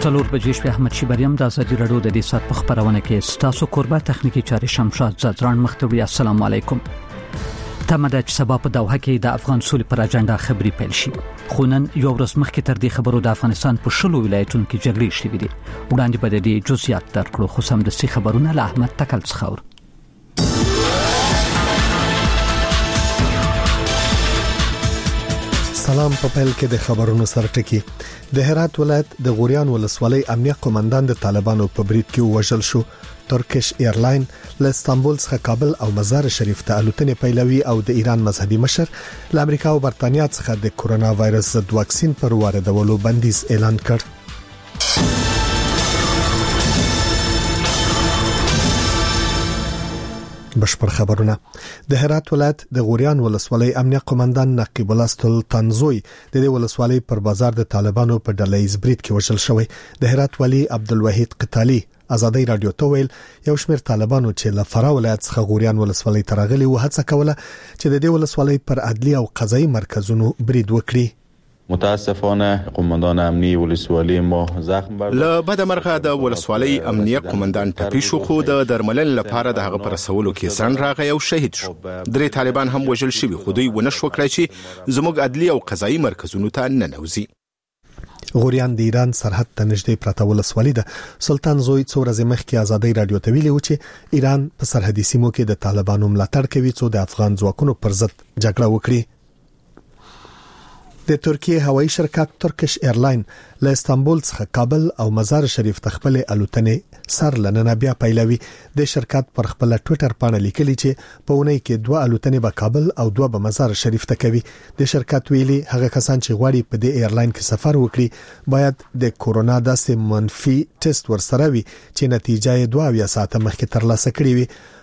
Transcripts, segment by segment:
څلور بجې شپه احمد شیبریم د ازادي رادیو د دې سات په خبرونه کې ستاسو قربا تخنیکی چاري شمشاد زدران مختوی. السلام علیکم. تمه چې سبا په دوحه کې د افغان سولې پر اجنډا خبري پیل شي. خونن یو ورځ مخکې تر دې خبرو د افغانستان په شلو ولایتونو کې جګړې شوې دي. وړاندې به د دې جزئیات درکړو، خو سم د سي خبرونه له احمد تکل څخه. سلام. په پیل کې د خبرونو سرټکی. د هرات ولایت د غوریان ولسوالۍ امنیه قومندان د طالبانو په برید کې وژل شو. ترکیش ایرلاین له استانبول څخه کابل او مزار شریف ته الوتنې پیلوي او د ایران مذهبي مشر له امریکا او برتانیا څخه د کورونا وایرس ضد واکسین پر واردولو بندیز اعلان کړ. بشپړ خبرونه. د هرات ولایت د غوریان ولسوالۍ امنیه قومندان نقیب الله سلطانزوی د دې ولسوالۍ پر بازار د طالبانو په ډلهیز برید کې وژل شوی. د هرات والی عبدالوحید قتالی ازادي رادیو ته ویل یو شمېر طالبانو چې له فرا ولایت څخه غوریان ولسوالۍ ته راغلي و هڅه کوله چې د دې ولسوالۍ پر عدلي او قضایي مرکزونو برید وکړي. متاسفانه قومندان امنیه ولسوالۍ ما زخم برداشت. له بد مرغه د ولسوالۍ امنیه قومندان ټپي شو، خو د درملنې لپاره د هغه پر رسولو کې ځان راغی او شهید شو. درې طالبان هم وژل شوي، خو دوی ونه شو کړای چې زموږ عدلي او قضایي مرکزونو ته ننوځي. غوریان د ایران سرحد ته نږدې پراته ولسوالۍ ده. سلطان زوی څو ورځې مخکې ازادي رادیو ته ویلي و چې ایران په سرحدي سیمو کې د طالبانو ملاتړ کوي څو د افغان ځواکونو پر ضد جګړه وکړي. د ترکیه هوایي شرکت ترکیش ایرلاین له استانبول څخه کابل او مزار شریف ته خپل الوتنې سر لننه بیا پیلوي. د شرکت پر خپل ټوئیټر باندې لیکلي چې په اونۍ کې 2 الوتنې به کابل او 2 به مزار شریف ته کوي. د شرکت ویلي هغه کسان چې غواړي په دې ایرلاین کې سفر وکړي باید د کورونا داسې منفي ټیسټ ورسره وي چې نتیجه یې 2 ساعته مخکې ترلاسه کړي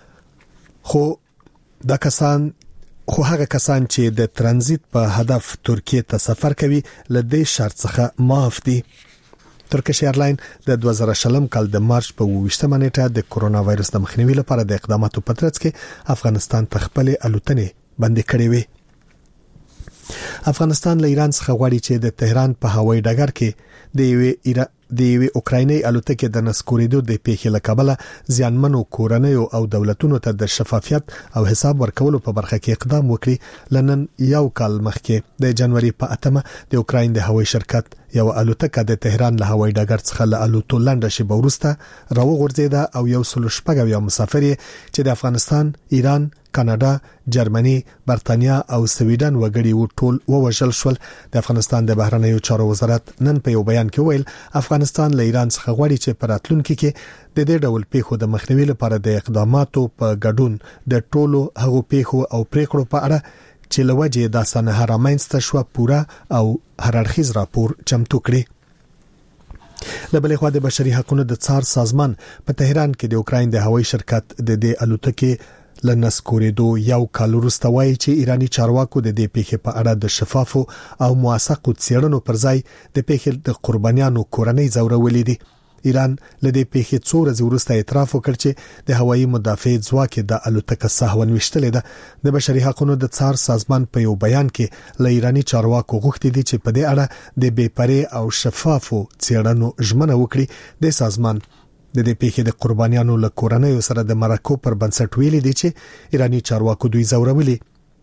وي. خو هغه کسان چې د ترانزیت په هدف ترکیه ته سفر کوي له دې شرط څخه معاف دي. ترکیش ایرلاین د 2020 کال د مارچ په 28 نیټه د کورونا وایرس د مخنیوي لپاره د اقداماتو په ترڅ کې افغانستان ته خپل الوتنې بندي کړې وي. افغانستان له ایران څخه غواړي چې د تهران په هوایي ډګر کې د یوې اوکرایني الوتکې د نسکورېدو د پیښې لکبله ځانمنو کورنیو او دولتونو ته د شفافیت او حساب ورکولو په برخه کې اقدام وکړي. لنن یو کال مخکې د جنوري په 8 د اوکراین د هوایي شرکت یو الوتکه د تهران له هوایي ډګر څخه له الوتو لنډه شي وروسته راوغورځیده او یو 116 مسافر چې د افغانستان، ایران، کاناډا، جرمني، برتانیا او سویډن وګړي ټول ووژل شول. د افغانستان د بهرنیو چارو وزارت نن په یو بیان کې ویل افغانستان له ایران څخه غواړي چې په راتلونکي کې د دې ډول پیښو د مخنیوي لپاره د اقداماتو په ګډون د ټولو هغو پیښو او پریکړو په اړه چې لوجه د سنه رامنځته شو پوره او هر اړخیز راپور چمتو کړي. له بلې خوا د بشري حقوقو د څار سازمان په تهران کې د اوکراین د هوایي شرکت د دې الوتکې لنسکورېدو یو کال وروسته وایي چې ایرانی چارواکو د دې پیښې په اړه د شفافو او موثقو څېړنو پر ځای د پیښې د قربانیانو کورنۍ ځورولې دي. ایران له دې پیښې څو ورځې وروسته اعتراف وکړ چې د هوایي مدافع ځواک د الوتکه سهون وشتلې ده. د بشري حقوقو د څار سازمان په یو بیان کې له ایرانی چارواکو غوښتي دي چې په دې اړه د بې پرې او شفافو څېړنو ژمنه وکړي. د سازمان د دې پیښې د قربانیانو له کورنیو سره د مرکو پر بنسټ ویلي دي چې ایرانی چارواکو دوی ځورولي.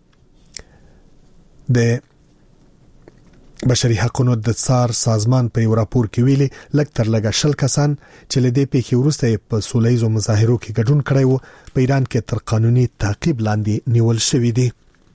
د بشري حقوقو د څار سازمان په یو راپور کې ویلي لږ تر لږه 10 کسان چې له دې پیښې وروسته په سولهییزو مظاهرو کې ګډون کړی وو په ایران کې تر قانوني تعقیب لاندې نیول شوی دي.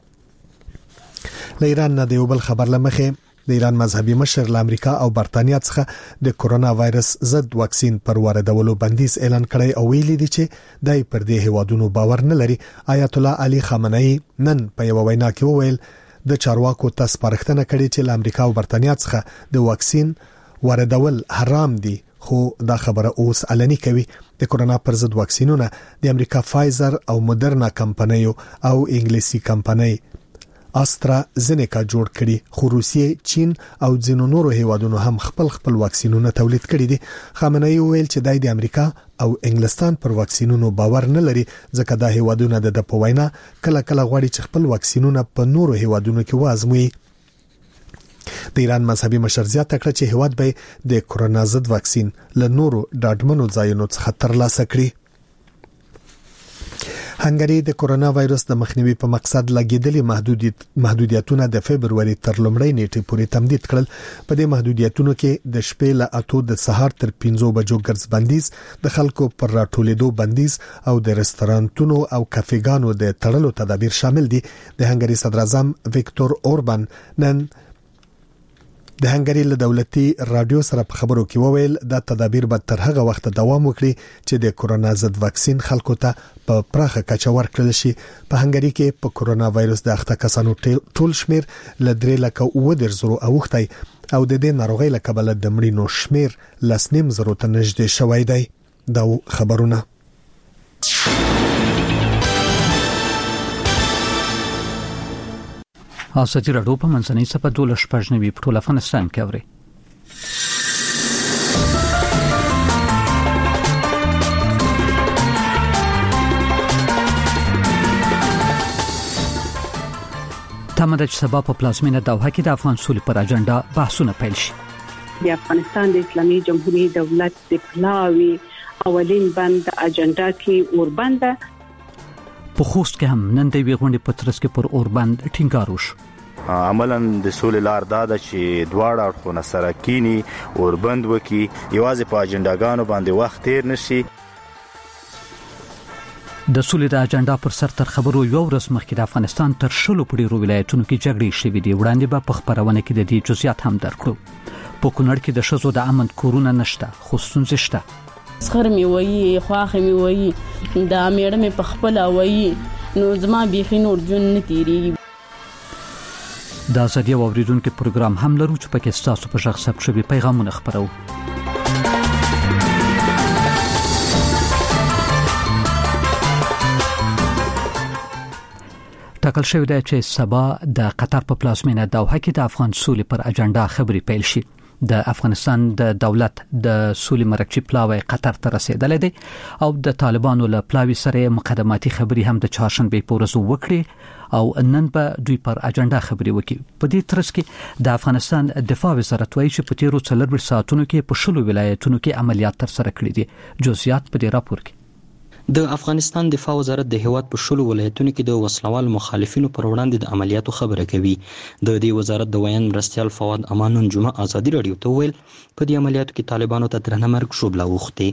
له ایران نه د یو بل خبر لمخه د ایران مذهبي مشر له امریکا او برتانیا څخه د کورونا وایرس ضد واکسین پر واردولو بندیز اعلان کړی او ویلي دي چې دای پر دې هوادونو باور نه لري. آیت الله علي خامنه‌ای نن په یو وینا کې وویل د چارواکو تاسو پرختنه کړې چې له امریکا او برتانیا څخه د واکسین واردول حرام دي، خو دا خبره اوس علني کوي. د کورونا پر ضد واکسینونه د امریکا فایزر او مودرنا کمپنیو او انګلیسي کمپنۍ استرازینیکا جوړ کړي، خو روسیې، چین او ځینو نورو هیوادونو هم خپل واکسینونه تولید کړي دي. خامنه‌ای ویل چې د امریکا او انګلستان پر واکسینونو باور نه لري ځکه دا هیوادونه د په وینا کله غواړي چې خپل واکسینونه په نورو هیوادونو کې وازموي. د ایران مذهبي مشر زیاته کړه چې هیواد به د کورونا ضد واکسین له نورو ډاډمنو ځایونو څخه ترلاسه کړي. هنګری د کورونا وایرس د مخنیوي په مقصد لګیدلې محدودیتونه د فبرवरी تر لومړۍ نیټې پورې تمدید کړل. په دې محدودیتونو کې د شپې له 8 د سهار تر 5 بجو ګرځ بندیز، د خلکو پر راټولېدو بندیز او د رستورانتونو او کافيګانو د تړلو تدابیر شامل دي. د هنګری صدر اعظم ویکتور اوربان نن د هنګری له دولتي رادیو سره په خبرو کې وویل دا تدابیر به تر هغه وخت دوام وکړي چې د کورونا ضد واکسین خلکو ته په پراخه کچه ورکړل شي. په هنګری کې په کورونا وایرس د اخته کسانو ټول شمیر ل 3,000 اوختي او د دې ناروغۍ له کبله د مړینو شمیر 2,000 ته نږدې شوی دی. دا خبرونه ازادي راډیو په منځنۍ صفحه 12 په ټول افغانستان کې اوري. تمه ده چې سبا په پلازمینه دوحه کې د افغان سولې پر اجنډا بحثونه پیل شي. د افغانستان د اسلامي جمهوریت دولت د پلاوی اولین بند اجنډا کې اوربند په خوست کې هم نن د ویغونډې په ترڅ کې پر اوربند ټینګار وشو. عملاً د سولې لار دا ده چې دواړه اړخونه سره کینی اوربند وکي، یوازې په اجنډاګانو باندې وخت تیر نشي. د سولې د اجنډا پر سر تر خبرو یو ورځ مخکې د افغانستان تر شلو پړي ولایتونو کې جګړې شوې دي. وړاندې به په خبرونه کې د دې جزئیات هم درکړو. په کونړ کې د شزو د امن کورونه نشته، خو ستونزې شته. سخر می وایي، خواخ می وایي، دا میړه می په خپل وایي، نو زما بيخي نور جون نه تیریږي. د ازادي اوریدونکو پروګرام هم لرو چې پکې تاسو په شخص ثبت شوی پیغامونه خبرو. ټاکل شوی دی چې سبا د قطر په پلازمینه دوحه کې د افغان سولې پر اجنډا خبرې پیل شي. د افغانستان د دولت د سولې مرکزی پلاوی قطر ته رسیدلی دی او د طالبانو له پلاوی سره مقدماتي خبرې هم د چهارشنبه په ورځ وکړي او نن به دوی پر اجنډا خبرې وکړي. په دې ترڅ کې د افغانستان دفاع وزارت وایي چې په تیرو 4 ساعتونو کې په شلو ولایتونو کې عملیات تر سره کړي دي. جزئیات په دې راپور کې. د افغانستان دفاع وزارت د هیواد په شلو ولایتونو کې د وسلوال مخالفینو پر وړاندې د عملیاتو خبره کوي. د دې وزارت د ویان مرستيال فواد امانون جمعه ازادي رادیو ته ویل په دې عملیاتو کې طالبانو ته درنه مرګ شوبله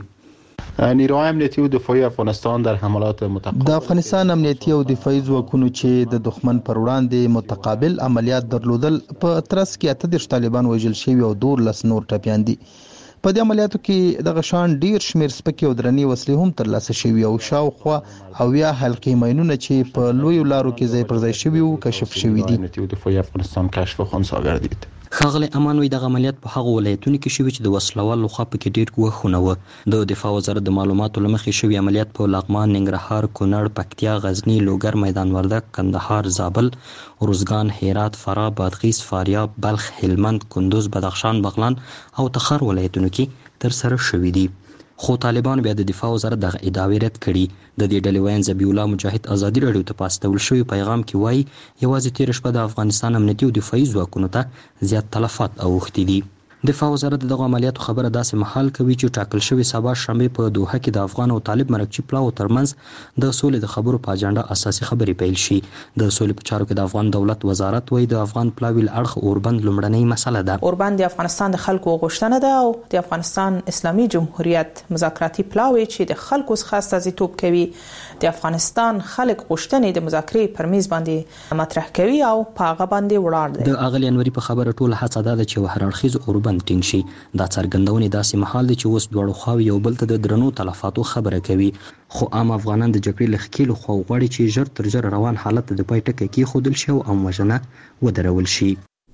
وخته. نیروهای امنیتی و دفاعی افغانستان در حملات متقابل د افغانستان امنیتی او دفاعي ځواکونو چې د دښمن پر وړاندې متقابل عملیات درلودل په ترڅ کې 8 طالبان وژل شوي او 12 نور ټپيان دي. په دې عملیاتو کې د غشان ډیر شمیر سپکې او درنې وسلې هم ترلاسه شوي او شاوخوا او یا حلقې ماینونه چې په لوی لارو کې ځای پر ځای شوي او کشف شوي دي. امنیتی و دفاعی افغانستان کشف خنثی گردید. خاغلی امان وی د عملیات په هغه ولایتونو کې شوي چې د وسلوال لخوا پکې ډیر ګوښونه و. د دفاع وزارت د معلوماتو لمخې شوي عملیات په لغمان، ننګرهار، کونړ، پکتیا، غزنی، لوګر، میدان وردګ، کندهار، زابل، روزګان، هرات، فراه، بادغیس، فاریاب، بلخ، هلمند، کندوز، بدخشان، بغلان او تخار ولایتونو کې تر سره شوي دي. خو طالبان بیا د دفاع وزارت دغه ادعاوې رد کړي. د دې ډلې ویان ذبیح الله مجاهد ازادي رادیو ته پاستول شوی پیغام کې وایي یوازې تیر شپه د افغانستان امنیتي او دفاعي ځواکونو ته زیات تلفات اوښتي دي. دفاع وزارت دغه عملیاتو خبره داسې محل کوي چې ټاکل شوی سبا شنبه په دوحه کې د افغان او طالب مرکزی پلاو ترمنځ د سولې د خبرو په اجنډا اساسي خبرې پیل شي. د سولې په چارو کې د افغان دولت وزارت وایي د افغان پلاوی اړخ اوربند لومړنۍ مسله ده. اوربند د افغانستان د خلکو غوښتنه ده او د افغانستان اسلامي جمهوریت مذاکراتي پلاوی چې د خلکو څخه استازیتوب کوي د افغانستان خلک غوښتنې د مذاکرې پر میز باندې مطرح کوي او په هغه باندې ولاړ دي. د اغلی انوري په خبره ټول هڅه ده چې هر اړخیز اوربند ټینګ شي. دا څرګندونه داسې محل دي چې اوس دواړو خواوې یو بل ته د درنو تلفاتو خبره کوي. خو عام افغانان د جبهې لخکېلو خو غواړي چې ژر تر ژره روان حالت د پای ټکی کېښودل شي او اموژنه ودرول شي.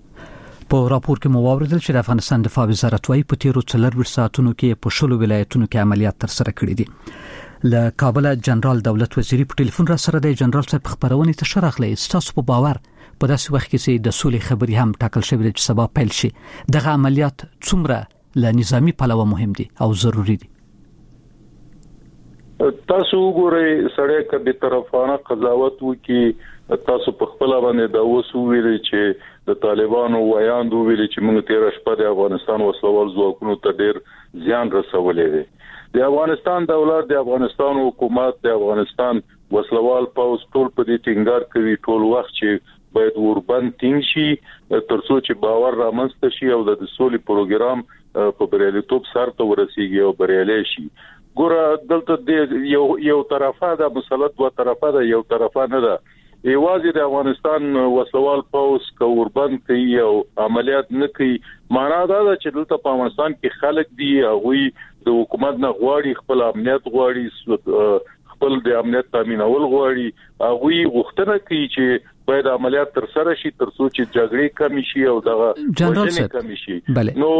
په راپور کې مو واوریدل چې د افغانستان دفاع وزارت وايي په تیرو 4 ساعتونو کې په شلو ولایتونو کې عملیات تر سره کړي دي. له کابل جنرال دولت وزیری په ټلیفون را سره د جنرال صاحب خبرونه ته شرخلې ستاسو په باور په داسې وخت کې چې د سولې خبرې هم ټاکل شوې چې سبا پیل شي دغه عملیات څومره له نظامی پلوه مهم دي او ضروری دي؟ تاسو وګورئ سړی کبي طرفانه قضاوت وکي تاسو په خپل باندې دا وسو ویلي چې د طالبانو ویاندو ویلي چې موږ تیر شپه د افغانستان وسلوال ځواکونو ته ډیر زیان رسولې دي. د افغانستان دولت، د افغانستان حکومت، د افغانستان وسلوال پوز ټول په دې ټینګار کوي ټول وخت چې باید وربند ټینګ شي ترڅو چې باور رامنځته شي او د سولې پروګرام په بریالیتوب سره ته ورسیږي او بریالي شي. ګوره دلته یو طرفه ده مسله دوه طرفه ده، یو طرفه نه ده. یوازې د افغانستان وسلوال پوز کوربند کوي او عملیات نه کوي، معنا دا ده چې دلته په افغانستان کې خلک دي هغه د حکومت نه غواړي خپل امنیت غواړي، خپل د امنیت تامینول غواړي، هغه غوښتنه کوي چې باید عملیات تر سره شي ترڅو چې جګړې کم شي او دغه وژنې کم شي. نو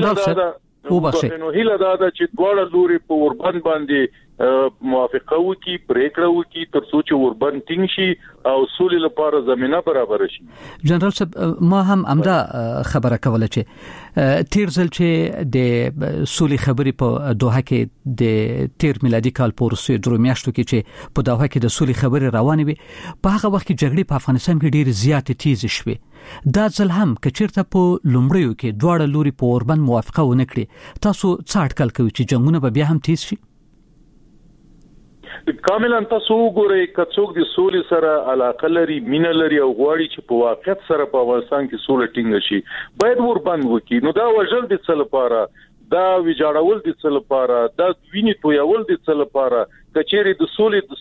هیله دا ده چې دواړه لوري په وربند باندې موافقه وکړي، پریکړه وکړي ترڅو چې وربند ټینګ شي او سولې لپاره زمينه برابر شي. جنرال صاحب ما هم امدا خبره کوله چې تیر ځل چې د سولې خبرې په دوحه کې د تیر میلادي کال پورسه درو میاشتو کې چې په دوحه کې د سولې خبرې روانې وي، په هغه وخت کې جګړې په افغانستان کې ډېر زیاتې تیز شوې. دا ځل هم کچیرته په لومړیو کې دواړه لوري په وربند موافقه ونه کړي، تاسو څه اټکل کوئ چې جنگونه به بیا هم تیز شي؟ کاملا تاسو وګورئ کڅوګ د سولې سره علاقه لري، مینه لري او غواړي چې په واقعیت سره په افغانستان کې سولې ټینګ شي، باید وربند وکړي. نو دا وژل د څه لپاره، دا ویجاړول د څه لپاره، دا ویني تویول د څه لپاره، کچېری د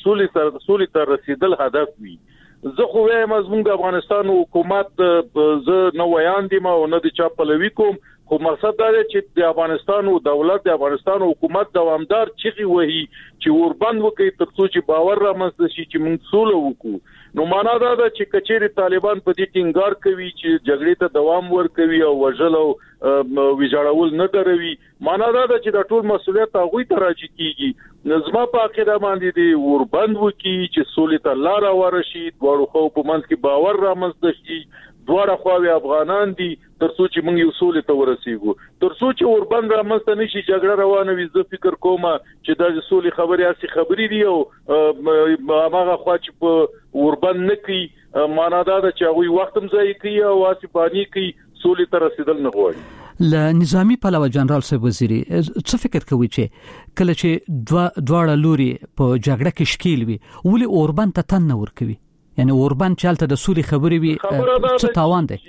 سولې تر رسیدل هدف وي. زه خو وایم زموږ افغانستان حکومت زه نه ویاندم او نه د چا پلوي کوم، خو مقصد دا دی چې د افغانستان او دولت، د افغانستان حکومت دوامدار چغي وهي چې وربند وکړي ترڅو چې باور رامنځته شي چې موږ سوله وکړو. نو معنا دا ده چې کچېری طالبان په دې ټینګار کوي چې جګړې ته دوام ورکوي او وژل او ویجاړول نه دروي، معنا دا ده چې د ټول مسولیت هغه ته راځي کیږي. نظم په عقیده باندې دی وربند وکړي چې سولې ته لار ورشي، دواړو خو په منځ کې باور رامنځته شي، دواړه خواوې افغانان دي ترڅو چې موږ یو سولې ته ورسیږو. ترڅو چې وربند رامنځته نشي جګړه روانه وي، زه فکر کوم چې د سولې خبرې اصلي خبرې دي او هغه خوا چې په وربند نه کوي، معنا دا ده چې هغه وخت هم ځای کوي او واسپانی کوي، سولې ته رسیدل نه غواړي. ل نظامی پلوه جنرال صاحب وزیری څه فکر کوي چې کله چې دواړه لوري په جګړه کې شکیل وي ولې اوربند ته تن نه ور کوي؟ یعنی اوربند چالت د سولې خبرې وي څه تاوان دی؟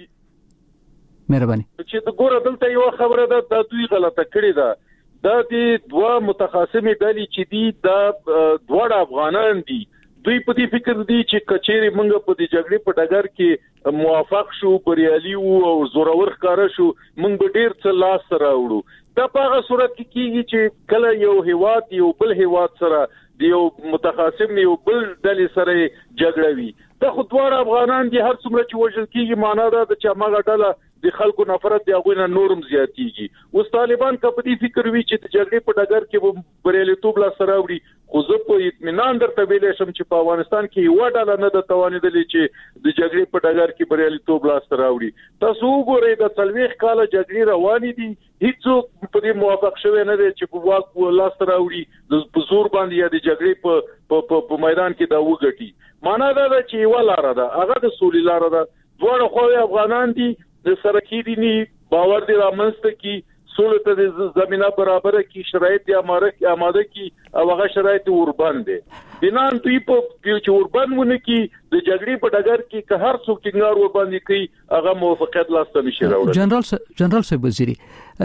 مهرباني چې د ګوره دلته یو خبره ده د دوی غلطه کړې ده. دا د دوه متخاصمې ډلې چې دي دا دواړه افغانان دي، دوی په دې فکر دي چې کچېری موږ په دې جګړې په ډګر کې موافق شو، بریالي وو او زورور ښکار شو، موږ به ډیر څه لاس راوړو. دا په هغه صورت کې کیږي چې کله یو هیواد یو بل هیواد سره د یو متخاصم یو بل ډلې سره جګړه وي، دا خو دواړه افغانان دي، هر څومره چې وژل کیږي معنا دا ده چې هغه ډله د خلکو نفرت دی هغه نه نورم زیاتیږي. اوس طالبان کا په دې فکر وی چې د جګړې په ډګر کې بریالیتوب لا سره وړي، خو زه په اطمینان درته ویلې شم چې په افغانستان کې یو ډله نه د توانیدلې چې د جګړې په ډګر کې بریالیتوب لا سره وړي. تاسو وګورئ د 40 کال جګړې روانې دي، هیڅوک په دې موافق شوی نه دی چې په واک لا سره وړي د زور باندې یا د جګړې په میدان کې دا وګټي. معنا دا ده چې یو لار ده، هغه د سولې لار ده. دواړه خو افغانان دي، د سرکی دي باور دي رامنځته کی، سولې ته د زمينه برابر کی، شرایط آماده کی او هغه شرایط وربند دي. دینان دوی په چې وربند ونه کی د جګړې په ډګر کې که هر څوک ټینګار ورباندې کوي هغه موافقت لاسته نشي راوړل. جنرال صاحب وزیری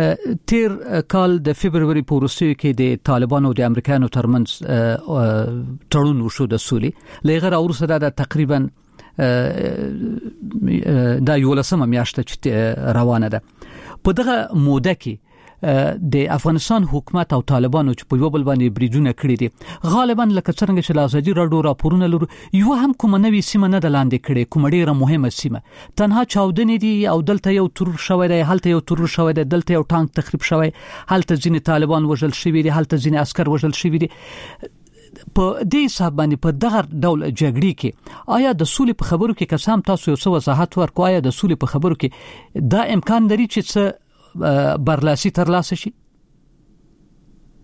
تیر کال د فبرवरी په وروستیو کې د طالبانو او د امریکایانو ترمنځ تړون وشو د سولې، لغیر اورسره د تقریبا دا یو لسمه میاشته چې روانه ده. په دغه موده کې د افغانستان حکومت او طالبانو چې په یو بل باندې بریدونه کړی دي غالبا لکه څنګه چې لازمي راډیو راپورونه لرو یو هم کوم نوې سیمه نه دلاندې کړي، کوم ډیره مهمه سیمه تنها چاودنې دي او دلته یو ترور شوی دی، هلته یو ترور شوی دی، دلته یو ټانک تخریب شوی، هلته ځینې طالبان وژل شوی دي، هلته ځینې عسكر وژل شوی دي. په دې حساب باندې په دغه ډول جګړې کې آیا د سولې په خبرو کې قسم تاسو یو څه وضاحت ورکو؟ آیا د سولې په خبرو کې دا امکان لري چې څه برلاسي ترلاسه شي؟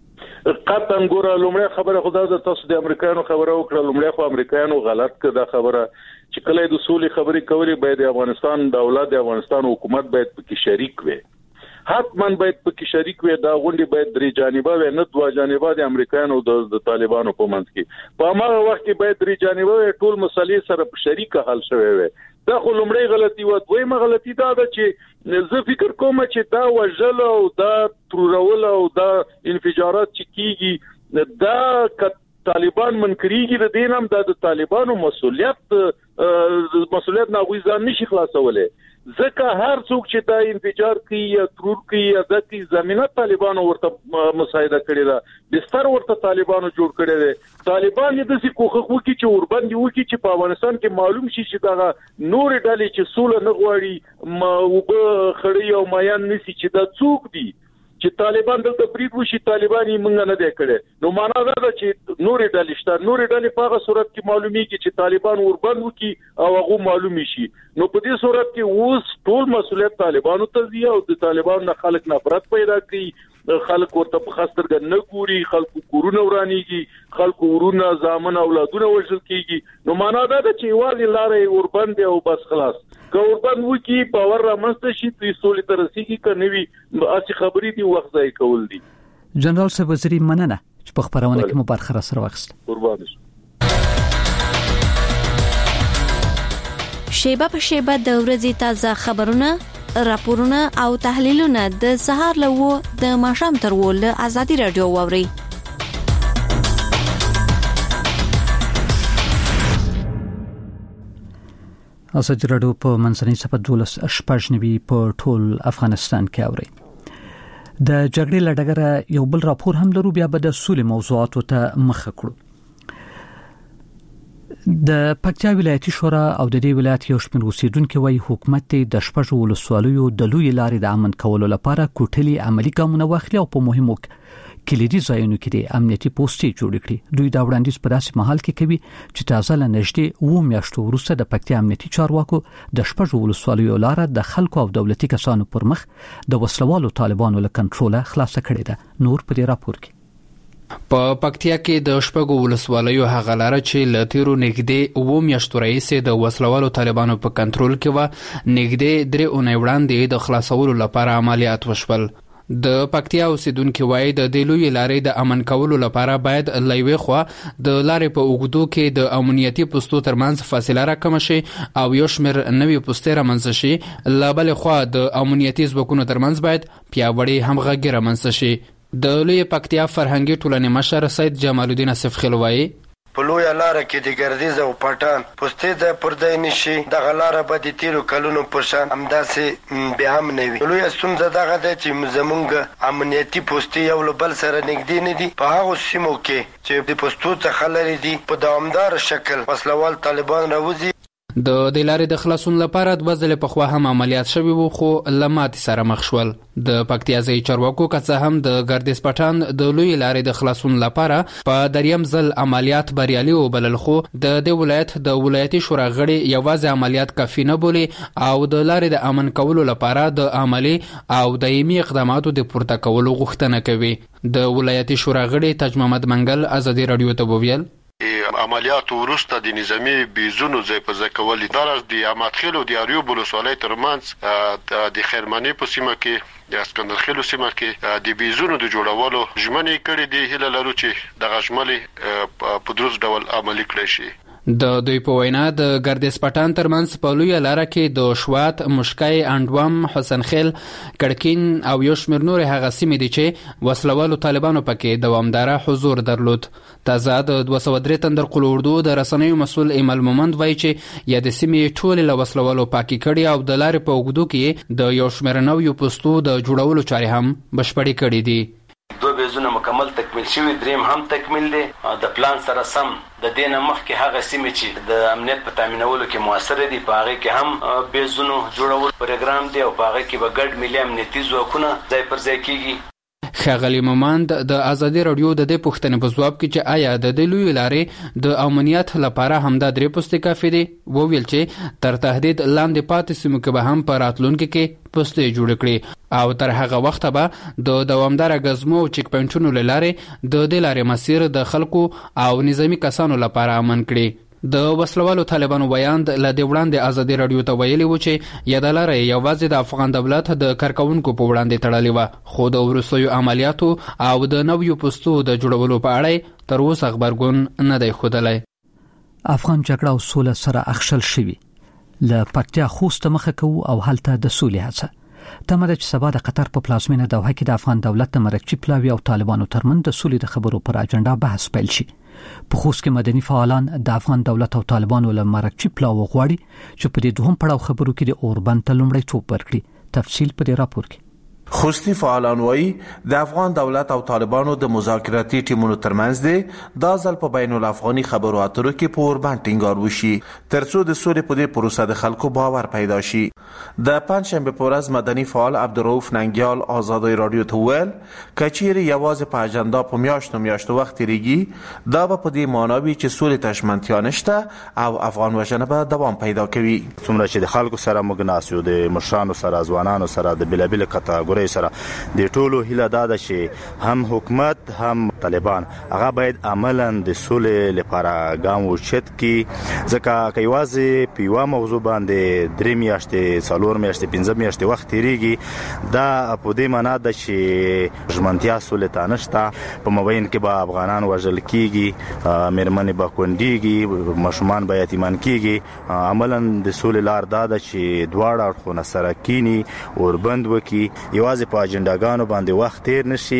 قطعا ګوره لومړی خبره خدا د تاسو د امریکایانو خبره وکړه لومړی خو امریکایانو غلط کړه خبره چې کله د سولې خبرې کولې باید د افغانستان دولت د افغانستان حکومت باید پکې شریک وي حتما باید پکې شریک وي دا غونډه باید درې جانبه وي نه دوه جانبه د امریکایانو د طالبانو په منځ کې په هغه وخت کې باید درې جانبه وي ټول مسلې سره په شریکه حل شوي وي دا خو لومړی غلطي و دویمه غلطي دا ده چې زه فکر کوم چې دا وژل او دا ترورول او دا انفجارات چې کیږي دا طالبان منکريږي د دینم د طالبانو مسؤلیت نه غوي ځان نشي خلاصولای ځکه هر څوک چې دا انفجار کوي یا ترور کوي یا د زمينه طالبانو ورته مساعده کړی دا بستر ورته طالبانو جوړ کړی دی طالبان د څه کوخه وکي چې اوربند وکي چې په افغانستان کې معلوم شي چې دا نور ډلې چې سوله نه غواړي او په خړی او مایان نسی چې دا څوک دي چې طالبان دلته برید وشي طالبان یې مونږ نه دی کړی نو معنا دا ده چې نورې ډلې شته نورې ډلې په هغه صورت کې معلومیږي چې طالبان وربند وکي او هغه معلومي شي نو په دې صورت کې اوس ټول مسؤلیت طالبانو ته دی او د طالبانو نه خلک نفرت پیدا کوي خلک ورته په خاطر نه ګوري خلکو کورونه ورانيږي خلکو ورونه ځامن اولادونه وژل کیږي نو معنا دا ده چې واځي لارې وربند او بس خلاص کوربان وکي باور رامنځته شي په سولې ترسيږي کنيوي اسی خبرې دی وخت ځای کول دي جنرال صاحب وزیری مننه چې په خبرونه کې مو برخه سره واخیست قربان شي شیبه په شیبه د ورځې تازه خبرونه راپورونه او تحلیلونه د سهار له د ماښام تر ول ازادي رادیو ووري ازادي رادیو په منځنۍ صفحه 12 شپږنوي په ټول افغانستان کې اوري د جګړې لړګره یو بل راپور هم لرو بیا به د سولې موضوعاتو ته مخ کړو د پکتیا ولایتي شورا او د دې ولایت یو شمېر اوسیدونکو وايي حکومت د شپږ ولسوالیو د لوی لارې د امن کولو لپاره کوټلي عملی ګامونه واخلي او په مهمو کلیدي ځایونو کې د امنیتي پوسټې جوړ کړي دوی دا وړاندیز په داسې مهال کې کوي چې تازه لنږدې 2 میاشتو وروسته د پکتیا امنیتي چارواکو د شپږ ولسوالیو لار د خلکو او دولتي کسانو پر مخ د وسلوالو طالبانو له کنټروله خلاص کړي ده نور په دې راپور کې په پکتیا کې د شپږو ولسوالیو هغه لار چې له تیرو نږدې 2 میاشتو راهیسې د وسلوالو طالبانو په کنټرول کې و نږدې 3 اونۍ وړاندې د خلاصولو لپاره عملیات وشول د پکتیا اوسیدونکو وايي د لوی لارې د امن کولو لپاره باید لایوي خو د لارې په اوګدو کې د امنیتي پوسټو ترمنځ فاصله راکم شي او یو شمېر نوې پوسټې رامنځته شي لا بل خو د امنیتي ځواکونو ترمنځ باید پیاوړی همغږي رامنځته شي د لوی پکتیا فرهنګي ټولنې مشر سید جمال الدین اسف خلوایی په لوی لار کې د ګردیز او پټان پوسټې د پردې نشي د غلاره به د تیرو کلونو په شان همداسې به هم نه وي لوی ستونزه دغه ده چې زمونږ امنیتي پوسټې یو بل سره نږدې نه دي په هغه سیمو کې چې د پوسټو څخه لري دي په دوامدار شکل وسلوال طالبان راوځي د دلارې د خلاصون لپاره د وزل په خوا هم عملیات شوي وو خو لمات سره مخ شول د پکتیا ځای چارواکو که هم د ګردیز پټان د لوی لارې د خلاصون لپاره په دریم ځل عملیات بریالي وبلل خو د ولایت د ولایتي شورا غړي یوازې عملیات کافي نه بولي او د لارې د امن کولو لپاره د عملی او دایمي اقداماتو د پورته کولو غوښتنه کوي د ولایتي شورا غړي تاج محمد منګل ازادي رادیو ته وویل عملیات ورسته د نظامی بیزونو ځای په ځای کول دراز د اماتخیل او د اریوب ولسوالۍ ترمنځ د خیرمنې په سیمه کې د اسکندرخیل سیمه کې د بیزونو د جوړولو ژمنې کړې دي هله لرو چې د غشملې په دروز ډول عملي کړی شي د دوی په وینا د ګردیز پټان ترمنځ په لوی لار کې د شوات مشکای انډوام حسن خیل کړکین او یو شمېر نور هغه سیمې دي چې وسلوالو طالبانو پکې دوامدار حضور درلود تازه د 203 تندر قل اردو د رسنیو مسول ایمل مومند وایي چې یا د سیمې ټول له وسلوالو پاکي کړي او د لارې په اوګدو کې د یو شمېر نویو پوسټو د جوړولو چارې هم بشپړې کړې دي دو بیزونه مکمل تکمیل شوی دریم هم تکمیل دي د پلان سره سم د دینه مخکې هغه سیمې چې د امنیت په تامینولو کې موثر دي په هغه کې هم بیزونو جوړول پروګرام دی او په هغه کې به ګډ ملي امنیتي ځواکونه ځای پر ځای کیږي ښاغلي مومند د ازادي رادیو د دې پوښتنې په ځواب کې چې آیا د دې لوی لارې د امنیت لپاره همدا 3 پوستې کافي دي، وویل چې تر تهدید لاندې پاتې سیمو کې به هم په راتلونکي کې پوستې جوړ کړي او تر هغه وخت به د دوامدار غزمو او چیک پوینټونو لاره د دې لارې مسیر د خلکو او نظامی کسانو لپاره امن کړي. د وسلوالو طالبانو بیان ل دې وړاندې ازادي رادیو ته ویلي و چې یادلاره یوازې د افغان دولت د کارکونکو په وړاندې تړلې و، خو د وروستیو عملیاتو او د نویو پوستو د جوړولو په اړه تر اوسه خبرګون نه دی ښودلی. افغان جګړه او سوله سره اخښل شوي له پکتیا خوست مخه کوو او هلته د سولې هڅه تمه ده چې سبا د قطر په پلازمینه دوحه کې د افغان دولت د مرکزي پلاوي او طالبانو ترمنځ د سولې د خبرو پر اجنډا بحث پیل شي. په خوست کې مدني فعالان د افغان دولت او طالبانو له مرکزي پلاوي غواړي چې په دې دوهم پړاو خبرو کې د اوربند ته لومړیتوب ورکړي. تفصیل په دې راپور کې. خوستی فعالان وایي د افغان دولت او طالبانو د مذاکراتي ټیمونو ترمنځ دی دا ځل په بین الافغاني خبرو اترو کې په اوربند ټینګار وشي ترڅو د سولې په دې پروسه د خلکو باور پیدا شي. د پنځشنبه په ورځ مدني فعال عبدالرؤف ننګیال آزادي رادیو ته ویل کچېرې یوازې په اجنډا په میاشتو وخت تیریږي دا به په دې معنی وي چې سولې ته ژمنتیا نشته او افغان وژنه به دوام پیدا کوي. څومره چې د خلکو سره موږ ناست یو، د مشرانو سره، ځوانانو سره، د بېلابېلو کټګورۍ سره، د ټولو هیله دا ده چې هم حکومت هم طالبان هغه باید عملاً د سولې لپاره ګام واخلي ځکه که یوازې په یوه موضوع باندې 3 میاشتې 4 میاشتې 5 میاشتې وخت تیریږي دا په دې معنا ده چې ژمنتیا سولې ته نشته. په مابین کې به افغانان وژل کیږي، مېرمنې به کونډېږي، ماشومان به یتیمان کیږي. عملاً د سولې لار دا ده چې دواړه اړخونه سره کینی اوربند وکړي، یوازې په اجنډاګانو باندې وخت تیر نشي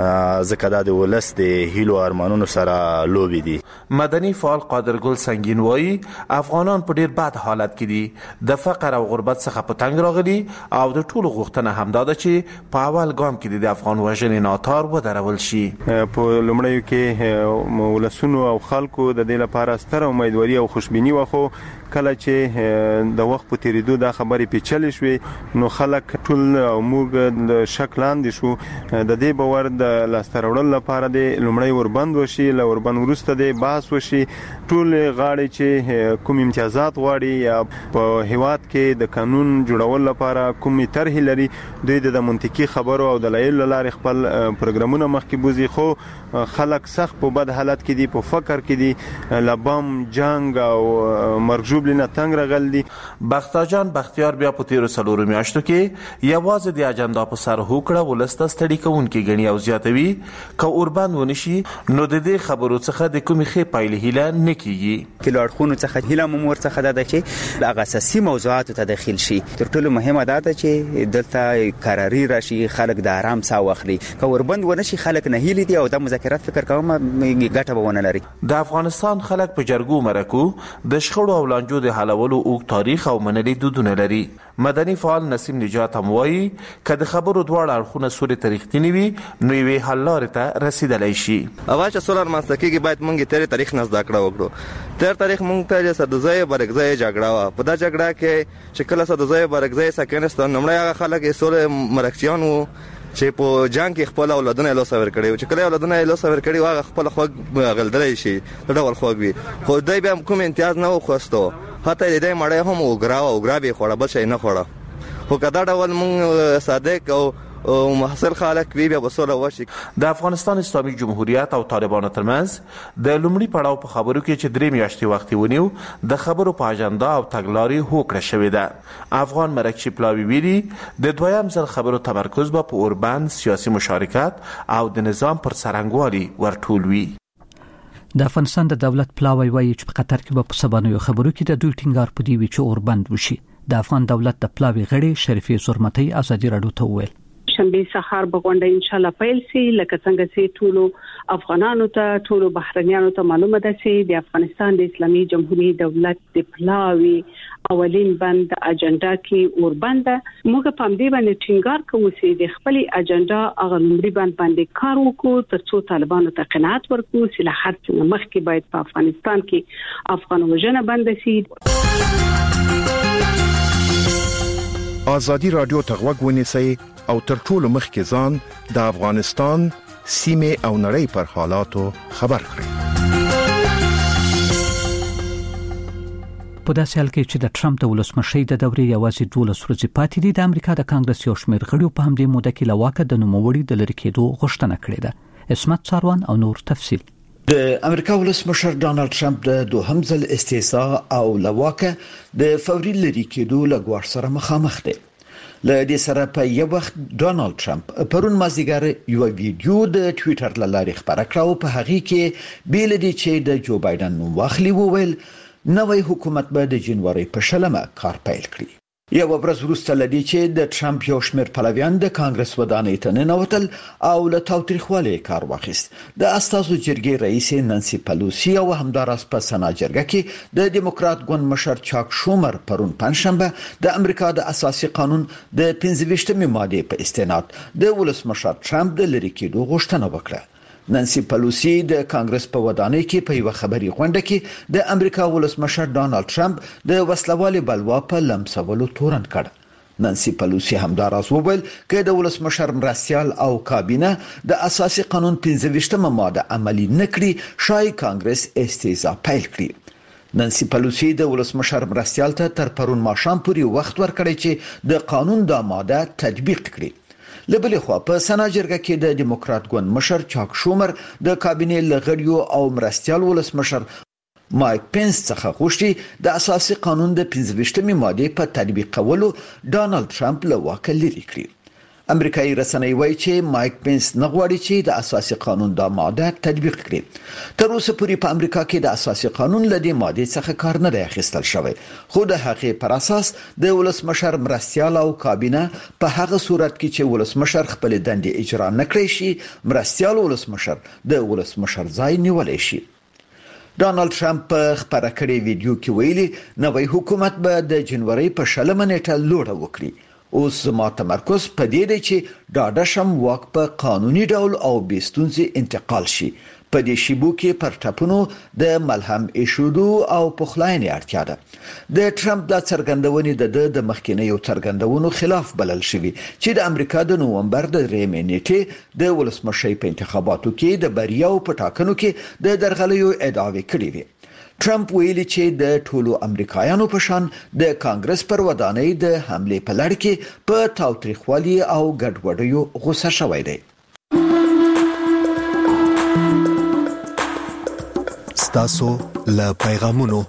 ځکه دا د ولس د هیلو ارمانونو سره لوبي دي. مدني فعال قادر ګل سنگین وایي افغانان په ډیر بد حالت کې دي، د فقر او غربت څخه په تنګ راغلي او د ټولو غوښتنه همدا ده چې په اول ګام کې د افغان وژنې ناتار ودرول شي. په لومړیو کې ولسونو او خلکو د دې لپاره ستره امیدواري او خوشبیني وخو کله چې د وخت په تیریدو دا خبرې پیچلې شوې نو خلک ټول او موږ د شک لاندې شو. د دې باور د لاسته راوړلو لپاره د لومړی اوربند وشي، له اوربند وروسته د بحث وشي، ټول غاړې چې کوم امتیازات غواړي یا په هیواد کې د قانون جوړول لپاره کوم طرحې لري دوی د منطقي خبرو او دلایلو لارې خپل پروګرامونه مخکې بوزي. خو خلک سخت په بد حالت کې دي، په فقر کې دي، لبام جنگ او مرګ ژوبلې نه تنګ راغلي دي. بختیار بختیار بیا په 13 میاشتو کې یوازې د اجنډا په سر هوکړه ولسته ستړي کوونکې غني او زیاتوي که اوربند ونشي نو د دې خبرو څخه د کومې خې پایلې هیله نه کیږي. کله اړخونو څخه هیله مور څخه ده چې هغه اساسي موضوعاتو ته داخل شي. تر ټولو مهمه ده چې دلته قراري راشي، خلک د آرام ساه واخلي. که اوربند ونشي خلک نه هیلي دي او د مذاکرات فکر کوم ګټه به ونه لري. د افغانستان خلک په جرګو مرکو د شخړو او لانجو د حلولو اوږد تاریخ او منلي دودونه لري. مدني فعال نسیم نجات هم وایي که د خبرو دواړه اړخونه سولې ته رښتینې وي نو یوې حل لارې ته رسیدلی شي. اول چې سوله رامنځته کېږي باید موږ تېر تاریخ نه زده کړه وکړو. تېر تاریخ موږ ته سدوزۍ برګزۍ جګړه وه. په دا جګړه کې چې کله سدوزۍ برګزۍ څخه کېناستل لومړی هغه خلک یې سولې مرکچیان وو چې په جنگ کې خپل اولادونه یې لاسه ورکړي وو. چې کله اولادونه یې لاسه ورکړي وو هغه خپل خوږ غلدلی شي، د ډول خوږ وي. خو دوی بیا کوم امتیاز نه وخوستو، حتی د دې مړی هم اوګرا به یې خوړه، بل شی نه خوړه. خو که دا ډول موږ صادق او محصل خلک وی بیا وسوله وشي. د افغانستان اسلامي جمهوریت او طالبانو ترمنځ د لومړي پړاو په خبرو کې چې 3 میاشتې وخت ونیو د خبرو په اجنډا او تګلارې هوکړه شوې ده. افغان مرکزي پلاوي ویلي د دویم ځل خبرو تمرکز به په اوربند سیاسي مشارکت او د نظام پر څرنګوالي ورټول وي. د افغانستان د دولت پلاوی وایي چې په قطر کې به په سبانیو خبرو کې د دوی ټینګار پدې وی چې اوربند وشي. د افغان دولت د پلاوی غړي شریفي زرمتي ازادي رادیو ته وویل شنبه سهار به غونډه ان شاء الله پیل شي. لکه څنګه چې ټولو افغانانو ته ټولو بهرنیانو ته معلومه ده چې د افغانستان د اسلامي جمهوریت دولت د پلاوی اولین بند اجنډا کې اوربند موږ په دې باندې ټینګار کوو چې د خپل اجنډا هغه لومړي بند باندې کار وکړو ترڅو طالبانو ته قناعت ورکړو چې له هر څه مخکې باید په افغانستان کې افغان وژنه بند شي. آزادی رادیو ته غوږ ونیسئ او تر ټولو مخکې ځان د افغانستان سیمه او نړۍ پر حالاتو خبر کړئ. په داسې حال کې چې د ټرمپ د ولسمشۍ د دورې یوازې 12 ورځې پاتې دي، د امریکا د کانګرس یو شمېر غړو په همدې موده کې له واکه د نوموړي د لرې کېدو غوښتنه کړې ده. اسمت څاروان او نور تفصیل. د امریکا ولسمشر ډانلډ ټرمپ د دوهم ځل استعفا او له واکه د فوري لرې کېدو له ګواښ سره مخامخ دی. له دې سره په یو وخت ډانلډ ټرمپ پرون مازیګر یو ویډیو د ټوئیټر له لارې خبره کړه او په هغه کې بیل دي چې د جو بایدن نوم واخلي وویل نوې حکومت به د جنوري په 20 کار پیل کړي. یو ورځ وروسته لدی چې د ټرمپ یو شمېر پلویان د کانګرس ودانۍ ته ننوتل او له تاوتریخوالي کار واخیست. د استازو جرګې رئیس نانسي پلوسی او همداراز په سنا جرګه کې د دیموکرات ګوند مشر چاک شومر پرون پنځشنبه د امریکا د اساسي قانون د 25مې ماده په استناد د ولسمشر ټرمپ د لرې کېدو غوښتنه وکړه. نانسي پلوسی د کانګرس په ودانۍ کې په یو خبري غونډه کې د امریکا ولسمشر ډانلډ ټرمپ د وسلوالي بلوا په لمسولو تورن کړ. نانسي پلوسی همداراز وویل چې د ولسمشر مرستيال او کابینه د اساسي قانون 25مه ماده عملي نکړي شای کانګرس استعفا پیل کړي. نانسي پلوسی د ولسمشر مرستيال ته تر پرون ماښام پورې وخت ورکړی چې د قانون د ماده تطبیق کړي. لبلې خو په سنا جرګه کې د دیموکرات ګوند مشر چاک شومر د کابینې لغړیو او مرستيال ولسمشر مایک پنس څخه غوښتي د اساسي قانون د 25مې ماده په تطبیق کولو ډانلډ ټرمپ له واکه لري کړی. امریکایي رسنۍ وایي چې مایک پنس نه غواړي چې د اساسي قانون د ماده تطبیق کړي. تر اوسه پورې په امریکا کې د اساسي قانون له دې ماده څخه کار نه دی اخیستل شوی، خو د هغې پر اساس د ولسمشر مرستيال او کابینه په هغه صورت کې چې ولسمشر خپل دندې اجرا نکړي شي، مرستيال ولسمشر د ولسمشر ځای نیولای شي. ډانلډ ټرمپ په خبره کړې ویډیو کې ویلي نوې حکومت به د جنوري په 20 نیټه لوړه وکړي. اوس ما تمرکز په دې دی چې ډاډه شم واک په قانوني ډول او بستونزي انتقال شي. په دې شیبو کې پر ټاپونو د ملهم ایشودو او پخلاینې اړتیا ده. د ټرمپ د څرګندونې د مخکینیو څرګندونو خلاف بلل شوی چې د امریکا د نوومبر د 3 نیټې د ولسمشۍ په انتخاباتو کې د بریاو په ټاکنو کې د درغلیو ادعاوې کړې وي. ټرمپ ویلي چې د ټولو امریکایانو په شان د کانګرس پر ودانۍ د حمله په لړ کې په تاوتریخوالي او ګډوډیو غوسه شوی دی. ستاسو له پیغامونو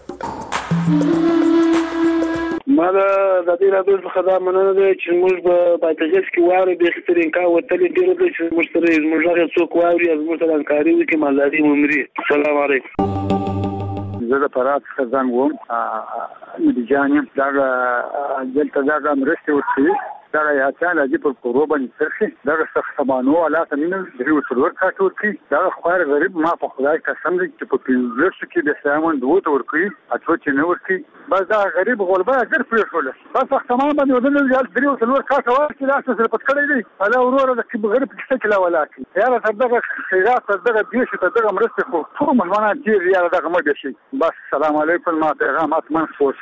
ما د دې راډیو څخه دا مننه ده چې موږ په بایتګس کې واره به خطرین کا وتلې ډېر د چې موږ هغه څوک واري از موږ سره همکاري وکړي مالداري عمرې. السلام علیکم. زه د فرات خزان وم د جانم دا دلته دا مرسته وکړي دا یا تعالی دې پر قربان سرخي دا څخه سمانو علاقه نه درو څلور کاټور کی دا خو غریب ما په خدای قسم دې چې په پیژو کې د سامان دوه تور کی اته چې نو ورکی بس دا غریب غلبه اگر پرې شول بس تمام باندې ودل درو څلور کاټور کی لاس سره پټ کړی دی الا ورور د غریب کې څه لا ولکه یا صدقه خیرات صدقه دې چې صدقه مرسته خو ټول ملمانه دې یا دا کومه شي. بس السلام علیکم ما پیغامات منفوس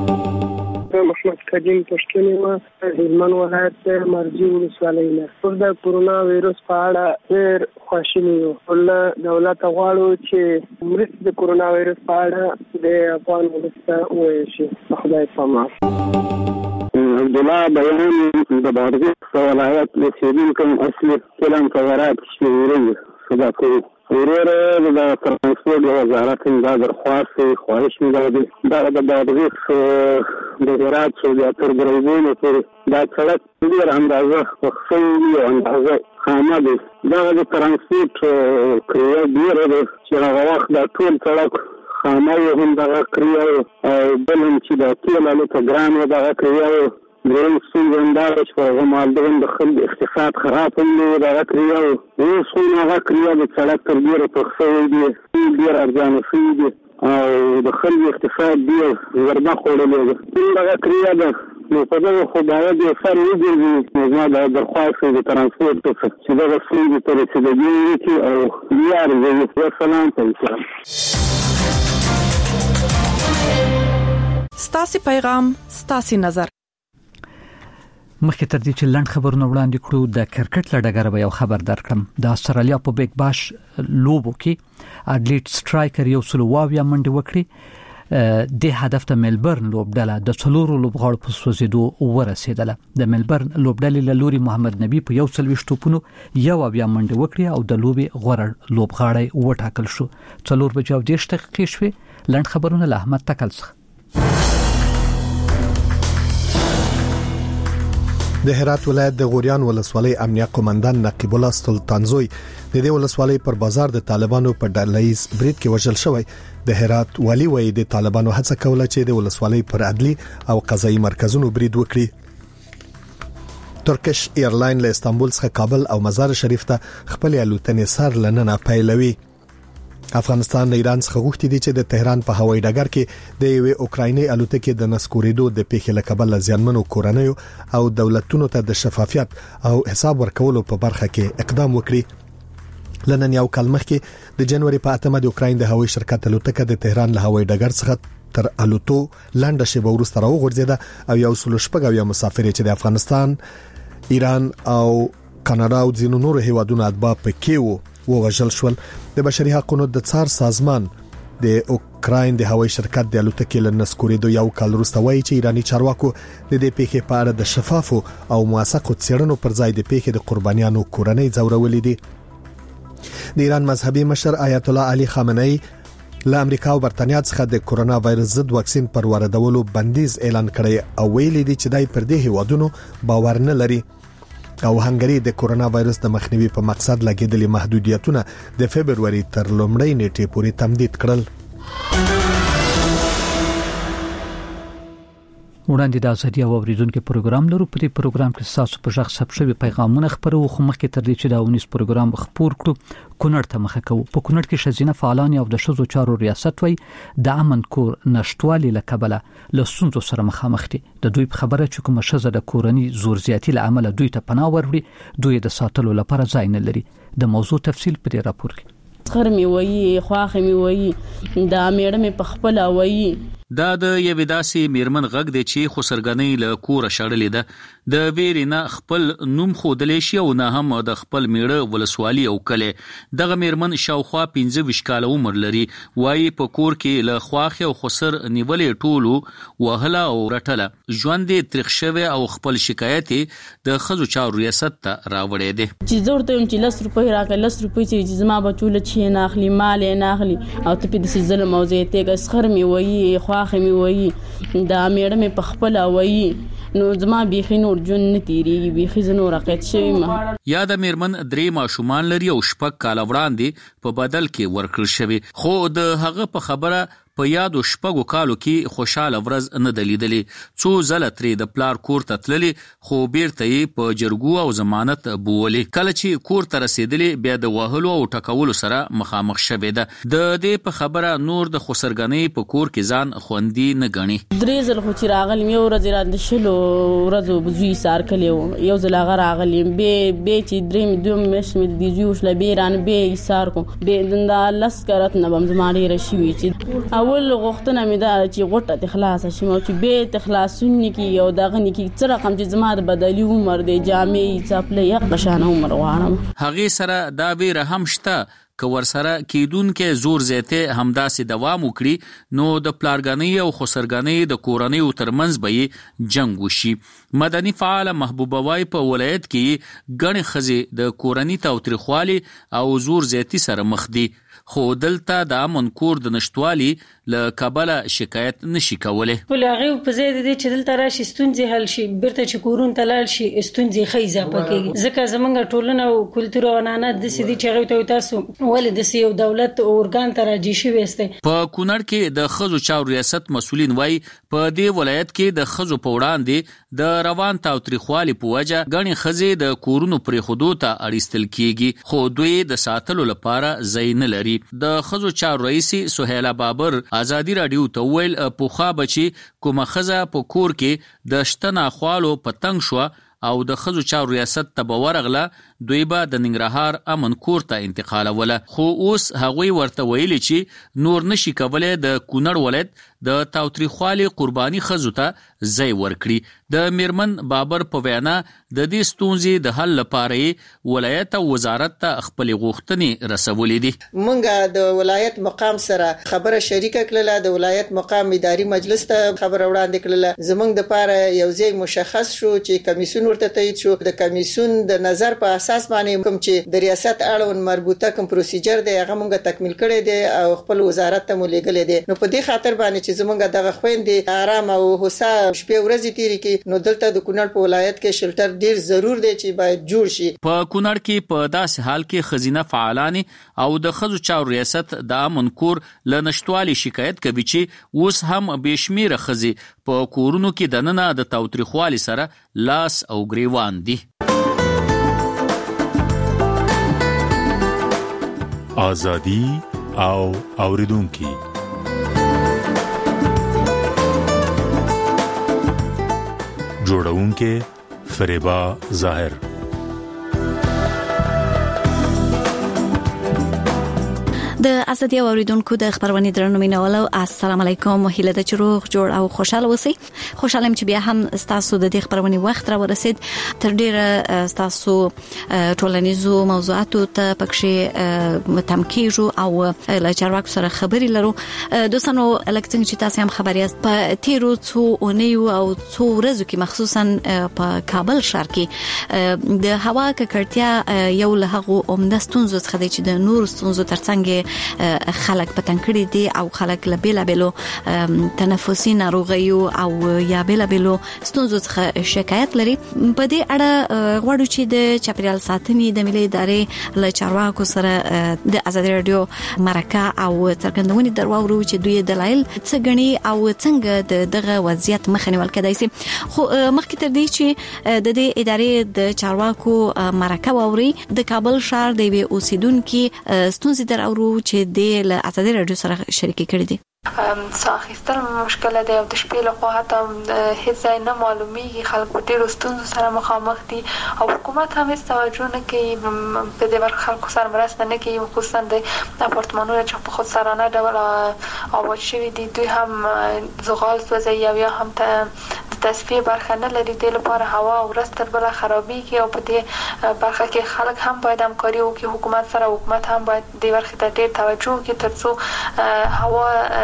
محمد کجین پښتوني ما هلمند ولایت مرجی ولسوالۍ نه د کورونا وایرس په اړه ډېر خواشینی یو. دولت غواړو چې مرستې د کورونا وایرس په اړه د افغان ولس ته وویل شي. خدای پامان. عبدالله بیان د بادغیس ولایت اوسیدونکی اصلي کلام خبرات شوروي صدا کوي. ورور د ترانسپورت وزارت دا درخواست خواهش می‌دارد دا د بادغیس د هرات سویا تر ګرځونو پر دا سړک ډیر اندازه خصوصي اندازه خامه دي. دا د ترانسپورت کړه ډیر چې هغه وخت د ټول سړک خامه هم دا کړی او بل چې دا ټول له ګران دا کړی دریم څنګه چې په مالدارۍ د خلک اقتصاد خراب هم دا کړی او څو هغه کړی د سړک تر ډیره په خصوصي دي ډیر ارزانه شي او د خلک اقتصاد ډیر وربا خوړلې ده. دا کړی ده نو په دغه خدای دې سره وګورئ نو دا درخواست د ترانسپورت چې دا څنګه تر رسیدګي کی او یار دې سلام پېښه. ستاسو پیغام ستاسو نظر. مخکې تر دې چې لاند خبرونه وړاندې کړو د کرکټ لړګره به یو خبر درکړم د استرالیا په بیگ باش لوبو کې اډلیټ سټرایکر یو سلواویا منډه وکړي د هدف ته ملبورن لوبډله د څلورو لوبغاړو په سوزیدو ورسېدله د ملبورن لوبډلې له لوري محمد نبی په 120 ټوپونو یو بیا منډه وکړي او د لوبي غوړ لوبغاړی وټاکل شو 4 بجو 10 دقیقې شوې لاند خبرونه له احمد تکل څخه د هرات ولایت د غوریان ولسوالۍ امنیه قومندان نقیب الله سلطانزوی د دې ولسوالۍ پر بازار د طالبانو په ډلهیز برید کې وژل شوی د هرات والی وایي د طالبانو هڅه کوله چې د ولسوالۍ پر عدلي او قضایي مرکزونو برید وکړي ترکش ایرلاین له استانبول څخه کابل او مزار شریف ته خپل الوتنې سر لننه پیلوي افغانستان له ایران څخه غوښتي دي چې د تهران په هوایي ډګر کې د یوې اوکرایني الوتکې د نسکورېدو د پیښې له کبله زیانمنو کورنیو او دولتونو ته د شفافیت او حساب ورکولو په برخه کې اقدام وکړي لنن یو کال مخکې د جنوري په 8 د اوکراین د هوایي شرکت الوتکه د تهران له هوایي ډګر څخه تر الوتو لاندې شیبه وروسته راوغورځیده او یو سل شپږ یا مسافر چې د افغانستان ایران او کاناډا او ځینو نورو هیوادونو اتباع پکې ووژل شول د بشري حقوقو د څار سازمان د اوکراین د هوایي شرکت د الوتکې له نسکورېدو یو کال وروسته وایي چې ایرانی چارواکو د دې پیښې په اړه د شفافو او موثقو څېړنو پر ځای د پیښې د قربانیانو کورنۍ ځورولې دي د ایران مذهبي مشر آیت الله علي خامنه‌ای له امریکا او برتانیا څخه د کورونا وایرس ضد واکسین پر واردولو بندیز اعلان کړی او ویلي دي چې دای پر دې هیوادونو باور نه لري او هنګری د کورونا وایرس د مخنیوي په مقصد لګیدلې محدودیتونه د فبرवरी تر لومړۍ نیټې پورې تمدید کړل وړاندې د ازادي او اوریدونکو پروګرام لرو په دې پروګرام کې تاسو په ځخ ثبت شوی پیغامونه خبرو خو مخکې تر دې چې دا ونیس پروګرام خبر کړو کونړ ته مخه کوو په کونړ کې شزینه فعالان او د شذو چارو ریاست وای د امن کور نشټوالي لکبله لسونځو سره مخامخ دي د دوی په خبره چې کوم شزه د کورنۍ زور زیاتی له عمله دوی ته پناه وروړي دوی د ساتلو لپاره ځای نه لري د موضوع تفصیل په دې راپور کې خرمي وایي خواخه می وایي دا میړه می په خپل وایي دا د یوې داسې میرمن غږ دی چې خو سرګنۍ له کوره شړلې ده د ویرینا خپل نوم خودلې شي او نه هم د خپل میړه ولسوالي او کله دغه میرمن شاوخوا 15 کاله عمر لري وایي په کور کې له خواخه او خسر نیولې ټولو وهله او رټله ژوند ترخ شوی او خپل شکایت د خزو چارو ریاست ته راوړې دي چې زورته هم چې 10 روپۍ راکړه 10 روپۍ چې زما بچول چې نه اخلي مال نه اخلي او ته په دې ظلم او زیاته ګسخر می وایي خواخه می وایي دا میړه می په خپل وایي نو زما بيخي نور جون نه تیریږي بيخي زنور راقت شوی ما یا د میرمن درې ماشومان لري او شپږ کال وړاندې په بدل کې ورکړل شوی خو د هغه په خبره په یادو شپږو کالو کې خوشاله ورځ نه دلیدلې څو ځله ترې د پلار کور ته تللې خو بیرته یې په جرګو او ضمانت بولې کله چې کور ته رسیدلې بیا د وهلو او ټکولو سره مخامخ شوې ده د دې په خبره نور د خسرګنۍ په کور کې ځان خوندي نه غني درې ځل خو چې راغلم یو ورځ را د شلو ورځو بزوی سار کړو یو ځل هغه راغلم به چې درې دوم مش مې د زیو شل بیران به سار کو به د لاس کرت نه بم زماري رشي چې اول غوښتنه مې دا چې غوټه تخلاص شي مو چې به تخلاصون کی یو دغه کی څه رقم چې زما د بدلی عمر دی جامې چپلې یو قشانه عمر غواړم هغه سره دا به رحم شته که ورسره کیدون کې زور زیاته همداسې دوام وکړي نو د پلارګنۍ او خسرګنۍ د کورنۍ ترمنځ به جنگ وشي مدني فعال محبوبه وای په ولایت کې غني خزي د کورنۍ تاوتریخوالي او زور زیاتی سره مخ دي خو دلته د امن کور د نشټوالي له کابل شکایت نشي کوله ولغه په زید دي چې دلته راشي ستونزې حل شي بیرته چې کورون تلل شي ستونزې خیزه پکې ځکه زمونږ ټولنه او کلتور او عنعنات د سدي چې غوته تاسو ولې د یو دولت اورګان ته راځي شي وسته په کونړ کې د خزو چارو ریاست مسولین وای په دې ولایت کې د خزو په وړاندې د روان تاوتریخوالي په وجه غني خزي د کورونو پرې خودو ته اړیستل کیږي خو دوی د ساتلو لپاره زین لري د خزو چارو رئیس سهیلا بابر ازادي رادیو ته ویل پوخا بچي کومه خزه په کور کې د شتنه خوالو پتنګ شو او د خزو چارو ریاست ته ورغله دوی به د ننګرهار امن کور ته انتقال وله خو اوس هغوی ورته ویلي چې نور نشي کولای د کونړ ولایت د تاوتریخوالي قرباني خزو ته ځای ورکړي. د میرمن بابر په وینا د دې ستونزې د حل لپاره ولایت او وزارت ته خپل غوښتنې رسولې دي. مونږه د ولایت مقام سره خبره شریکه کړله، د ولایت مقام اداري مجلس ته خبره وړاندې کړله. زمونږ د لپاره یو ځای مشخص شو چې کمیسیون ورته تایید شو. د کمیسیون د نظر په اساس باندې کوم چې د ریاست اړوند مربوطه کوم پروسیجر دی هغه مونږ تکمیل کړی دی او خپل وزارت ته مو لیږلی دی. نو په دې خاطر باندې چې زمونږ دغه خويندې آرام او هوسا شپې ورځې تیرې کړي، نو دلته د کونړ په ولایت کې شلټر ډیر ضرور دی چې باید جوړ شي. په کونړ کې په داسې حال کې خزینه فعالان او د خزو چارو ریاست د امن کور له نشټوالي شکایت کوي چې اوس هم بشمیره خزي په کورونو کې دننه د تاوتریخوالي سره لاس او گریوان دي. آزادی او اوریدونکي جوړونکي فریبا ظاهر. د ازادي اوریدونکو د خبرونه درنو مینوالو السلام علیکم. هیله ده چې روغ جوړ او خوشاله اوسئ. خوشاله يم چې بیا هم تاسو د دې خبرونه وخت را ورسید. تر ډیره تاسو ټولنیزو موضوعاتو ته پکې تمکیجو او له چارواکو سره خبرې لرو. دوستانو الکترنیک چې تاسو هم خبري است په تیرو څو اونیو او څو ورځو کې مخصوصا په کابل ښار کې د هوا ککړتیا یو له هغو عمده ستونزو څخه دی چې د نور ستونزو ترڅنګ خلک په تنکړی دي او خلک له بیلابلو تنفسي ناروغیو او یا بیلابلو ستونزو څخه شکایت لري. په دې اړه غواړو چې د چاپیریال ساتنې د ملي ادارې له چارواکو سره د ازادي رادیو مرکه او څرګندونې درواورو چې دوی دلایل څه غني او څنګه دغه وضعیت مخه نیول کېدای شي. خو مخکې تر دې چې د دې ادارې د چارواکو مرکه واوري د کابل ښار د اوسیدونکو ستونزې دراورو چې د ازادي رادیو سره شریک کړي دي. ساخستل مشکل دی او د شپې له خوا حتی هیڅ ځای نه معلومیږي. خلک په ډېرو ستونزو سره مخامخ دي او حکومت هم هیڅ توجه نه کوي په دې برخه خلکو سره مرسته نه کوي. خصوصا د اپارتمانونو چې په خودسرانه ډول آباد شوي دي دوی هم زغال سوځي او یا هم د تصفیه برخه نه لري. د لپاره هوا او ورځ تر بله خرابېږي او په دې برخه کې خلک هم باید همکاري وکړي حکومت سره. حکومت هم باید دې برخې ته ډېر توجه وکړي ترڅو هوا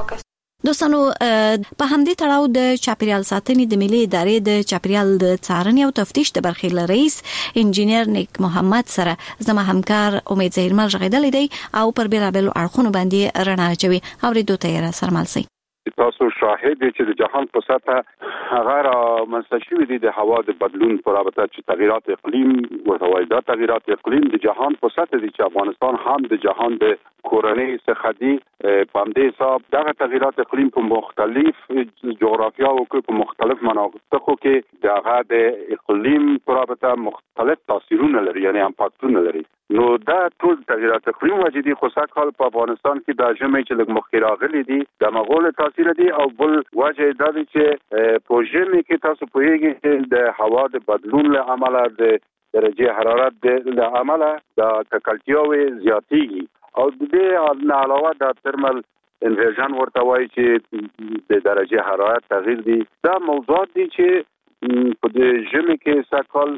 دوستانو په همدې تړاو د چاپیریال ساتنې د ملي ادارې د چاپیریال د څارنې او تفتیش د برخې له رئیس انجینیر نیک محمد سره زما همکار امید زهیرمل ژغېدلی دی او پر بیلابلو اړخونو باندې رڼا اچوي. اورېدو ته یې سره مل سئ. تاسو شاهد دي چې د جهان په سطح هغه رامنځته شوي دي د هوا د بدلون په رابطه چې تغیرات اقلیم ورته وایي. دا تغیرات اقلیم د جهان په سطح دي چې افغانستان هم د جهان د کورنۍ څخه دي. په همدې حساب دغه تغیرات اقلیم په مختلف جغرافیاو کې په مختلف مناطقو کې دغه د اقلیم په رابطه مختلف تاثیرونه لري، یعنی امپاکتونه لري. نو دا ټول تغیرات اقلیم وجې دي. خو سږکال په افغانستان کې د ژمي چې لږ مخکې راغلي دي د مغول تاثیر دي او بل وجه دا دی چې په ژمي کې تاسو پوهیږئ چې د هوا د بدلون له امله د درجه حرارت له امله د ککړتیاوې زیاتېږي او د دې نه علاوه د ترمل انورژن ورته وایي چې د درجه حرارت تغییر دي. دا موضوعات دي چې په دې ژمي کې سږکال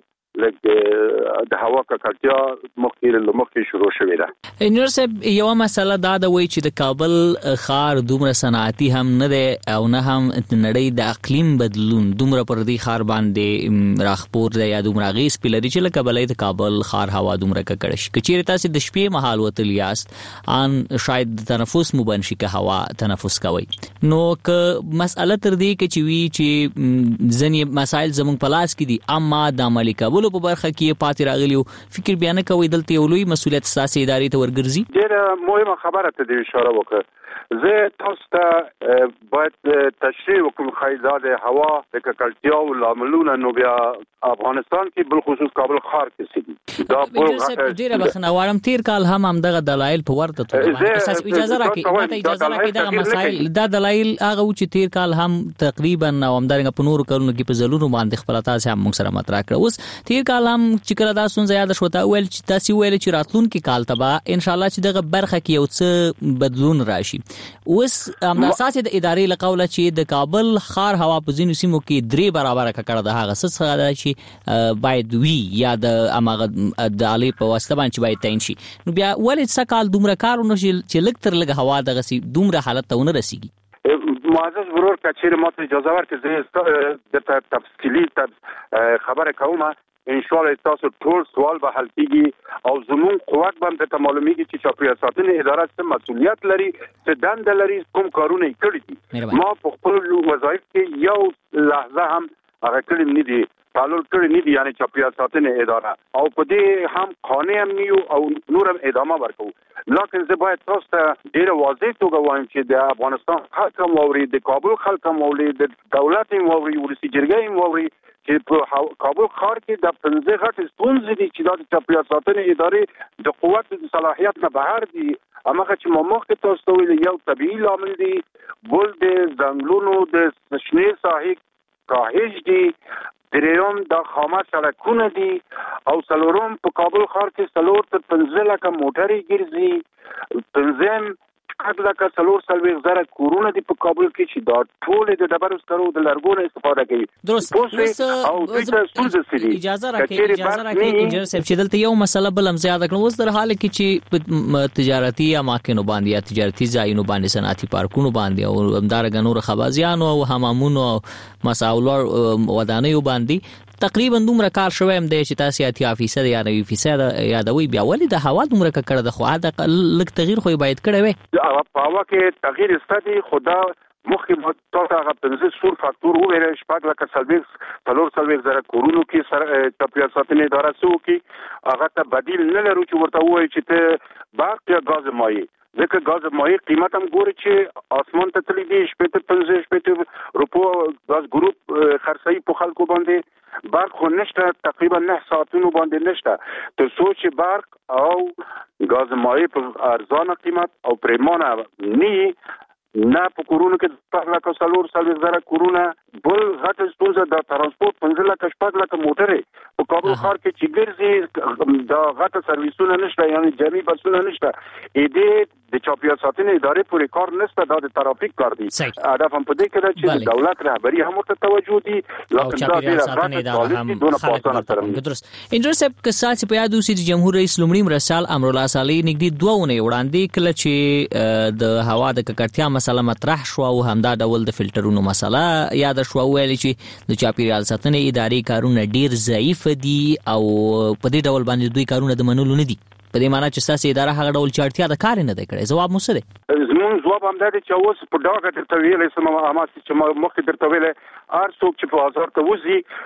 لکه د هوا ککړتیا مخکې شروع شوې ده. انجینر صاحب یو مسله دا د وای چې د کابل ښار دومره صنعتي هم نه دی او نه هم نړۍ د اقلیم بدلون دومره پر دې ښار باندې راخپور دی یا دومره غیس پلري چې لکه بلې د کابل ښار هوا دومره ککړ شي. کچېره تاسو د شپې مهال وتل یاست ان شاید تنفس مو بنشي که هوا تنفس کوي. نو که مسأله تر دې کې چې وی چې ځنې مسائل زموږ په لاس کې دي اما د عملي کولو په برخه کې پاتې راغلیو فکر بیان کوي دلته یو لوی مسولیت ساسي ادارې ته ورګرځي. ډېر مهمه خبره ته د اشاره وکړه. زه تاسو ته باید تشریح وکړم خیزه د هوا د ککړتیا او لاملونه نو بیا افغانستان کې بل خصوص کابل ښار کې سي دا ډیره بخنه واړم تیر کال هم دغه دلایل په ورته ته اساس اجازه راکړي دغه مسائل دا دلایل هغه چې تیر کال هم تقریبا نو همدارنګ په نور کلونو کې په زلونو باندې خپل تاسو هم موږ سره مطرح کړ. اوس تیر کال هم چې کله دا سون زیاده شوته ویل چې تاسو ویل چې راتلونکي کال ته به ان شاء الله چې دغه برخه کې یو څه بدلون راشي. اوس هم اساس د ادارې لقوله چې د کابل ښار هوا په ځینو سیمو کې 3 برابر کړه د هغه څه ده چې باید وی یا د امغه د علی په واسطه باندې باید تعین شي. نو بیا ولې څه کال دومره کارونه چې لږ تر لږ هوا دغه سي دومره حالت ته ونه رسیږي؟ معزز ورور کچیر ماته اجازه ورکړئ د تفصیلی خبره کومه. ان شاء الله تاسو ټول سوال به حل کیږي او زمون قوت باندې ته معلومیږي چې چاپیریال ساتنې اداره څه مسؤلیت لري، څه دنده لري، کوم کارونه کړي دي. ما په خپل وظایف کې یو لحظه هم هغه کړم نه دي، تعلق کړی نه دي، یعنی چاپیریال ساتنې اداره، او په دې هم قانون هم نیو او نورم ادامه ورکو. لکه زه باید تاسو ته ډیر واضح توګه وایم چې د افغانستان خلک هم واوري، د کابل خلک هم واوري، د دولت هم واوري، ولسي جرګه هم واوري چې په کابل ښار کې د 15 غټ ستونزې دي چې د چاپیریال ساتنې ادارې د قوت د صلاحیت نه بهر دي. امغه چې مخکې تاسو ته ویل یو طبيعي لامل دي، بل د ځنګلونو د شنې ساحې کاهش دي، دریم د خامه سړکونه دي، او څلورم په کابل ښار کې 4 تر 15 لکه موټرې ګرځي، پنځم لکه 4 کورونه دي په کابل کې چې دا ټول د ډبرو سکرو د لرګونو استفاده کوي. درست. او اجازه راکړئ انجنیر صاحب چې دلته یو مسله بل هم زیاده کړم. اوس در حال کې چې تجارتي اماکن باندې یا تجارتي ځایونو باندې صنعتي پارکونو باندې او همدارنګه نور خبازیانو او حمامونو او مساولر ودانیو باندې تقریبا دومره کار شوی هم دی چې تاسو 80% یا 90% یادوي. بیا ولې د هوا دومره کړه د خو دا لږ تغییر خو باید کړی وي. په هوا کې تغییر ستدي خدا مخکې تاسو هغه 15 سور فاکتور وویل، شپږ لکه 4 کورونو کې سره چاپیریال ساتنې اداره سو کې هغه ته بدیل نه لرو چې ورته وایي چې ته برق یا غاز مایع، ځکه غاز مایع قیمت هم ګوري چې اسمان ته تللی دی، 50 روپو غاز ګروپ خرڅي په خلکو باندې. برق خو نشته، تقریبا 9 ساعتونو باندې نشته، تر څو چې برق او غاز مایع په ارزانه قیمت او پریمانه نه په کورونو کې 4 کورونه. بل غټ ستونزه د ترانسپورت 15 لکه موټرې په کابل ښار کې چې ګرځي، دا غټ سرویسونه نشته، یعنی جمعي بسونه نشته. دې د چاپیریال ساتنې ادارې پورې کار نشته، دا د ترافیک کار دی. هدف هم په دې کې ده چې دولت رهبری هم ورته توجه دي، لکه دا ډیره غټه هم دونه پاسانه سره. درست. انجنیر صاحب که ساتي په یاد اوسې چې جمهور رئیس لومړی مرسال امرالله صالح نږدې 2 ونې وړاندې کله چې د هوا د ککړتیا مسله مطرح شو او همدا ډول د فلټرونو مسله یاد شو، ویل چې د چاپیریال ساتنې ادارې کارونه ډیر ضعیف دي او په دې ډول باندې دوی کارونه د منلو نه دي. په دې معنی چې تاسو اداره هغه ډول چارتیا د کار نه دی کړی. جواب مو څه دی؟ زموږ جواب هم دی چې اوس په ډاګه درته ویلې سم ما چې مخکې درته ویلې هر څوک چې په بازار ته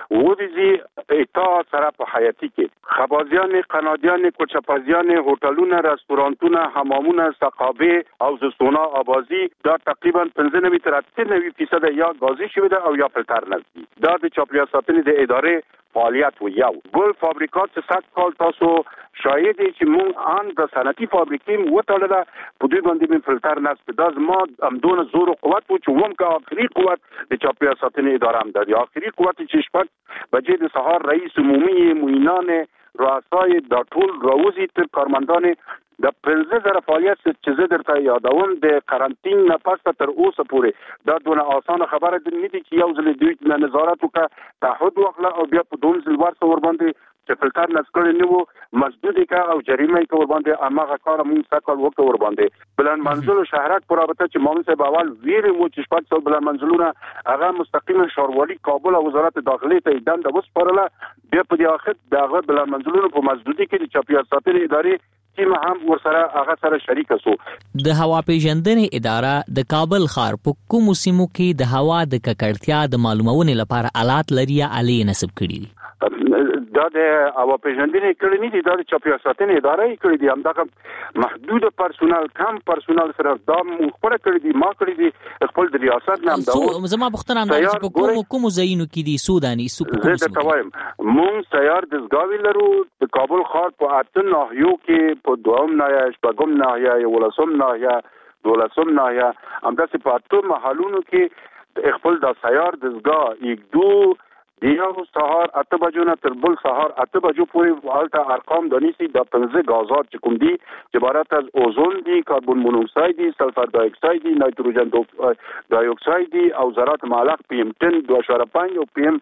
وځي اطاعت سره په حیاتي کې خبازیان، قنادیان، کوچپازیان، هوټلونه، رستورانتونه، حمامونه، سقابه او زستونا آبازي دا تقریبا 95 تر 98% یا غازي شوی ده او یا فلټر نشي. دا د چاپیریال ساتنې د ادارې فعالیت و یو بل فابریکات چې 100 کال تاسو شاید چې مونږ ان د صنعتي فابریکې وټاله په دوی باندې من فلټر نشته. دا زما امدون زور او قوت و چې ومکه اخري قوت د چاپیریال ساتنې اداره هم ده. اخري قوت چې شپږ بجې د سهار رئیس عمومي معینان رؤسای د ټول راوزي تر کارمندان د 15000 فعالیت چې زه درته یادوم د قرنټین نه پس تر اوسه پورې دا دونه اسانه خبره نه دي چې یو ځل دوی نظارت وکړه، تعهد وکړه او بیا په دوم ځل ورسره ور باندې چې فلټر نسکړي نه وو مسدود کا او جریمه کا ور باندې امغه کار مونږ سکل وکړ ور باندې. بلند منزل شهرک پر رابطه چې مامون صاحب اول ویری مو چې شپږ څو بلند منزلونه هغه مستقیما ښاروالي کابل او وزارت داخلي ته دنده وسپارله. بیا په دې اخر دغه بلند منزلونه په مسدودي کې د چاپیریال ساتنې ادارې تیم هم ورسره هغه سره شریک شو. د هوا پیژندنې اداره د کابل ښار په کوم سیمو کې د هوا د ککړتیا د معلومونې لپاره آلات لري یا آلې نصب کړي دي؟ دا د هوا پیژندنې کړي نه دي، دا د چاپیریال ساتنې اداره یې کړي دي. همدغه محدود پرسونل کم پرسونل سره دا خبره کړي دي، ما کړي دي خپل د ریاست نام دا. زما پوښتنه هم ده چې کوم ځایونو کې دي سوداني سو په کوم څه وایم مونږ سیار د زګاوی لرو د کابل ښار په 8 ناحیو کې په دوم ناحیه، شپږم ناحیه، ولسم ناحیه، دولسم ناحیه همداسې په 8 محلونو کې خپل د سیار د زګا یک دو د یو سهار 8 بجو نه تر بل سهار 8 بجو پورې الته ارقام دنيسي د 15 غازات چې کوم دي چې عبارت از اوزون دي، کاربن مونوکساید دي، سلفر ډای اکساید دي، نایتروجن ډای اکساید دي او ذرات معلق PM10 2.5 او PM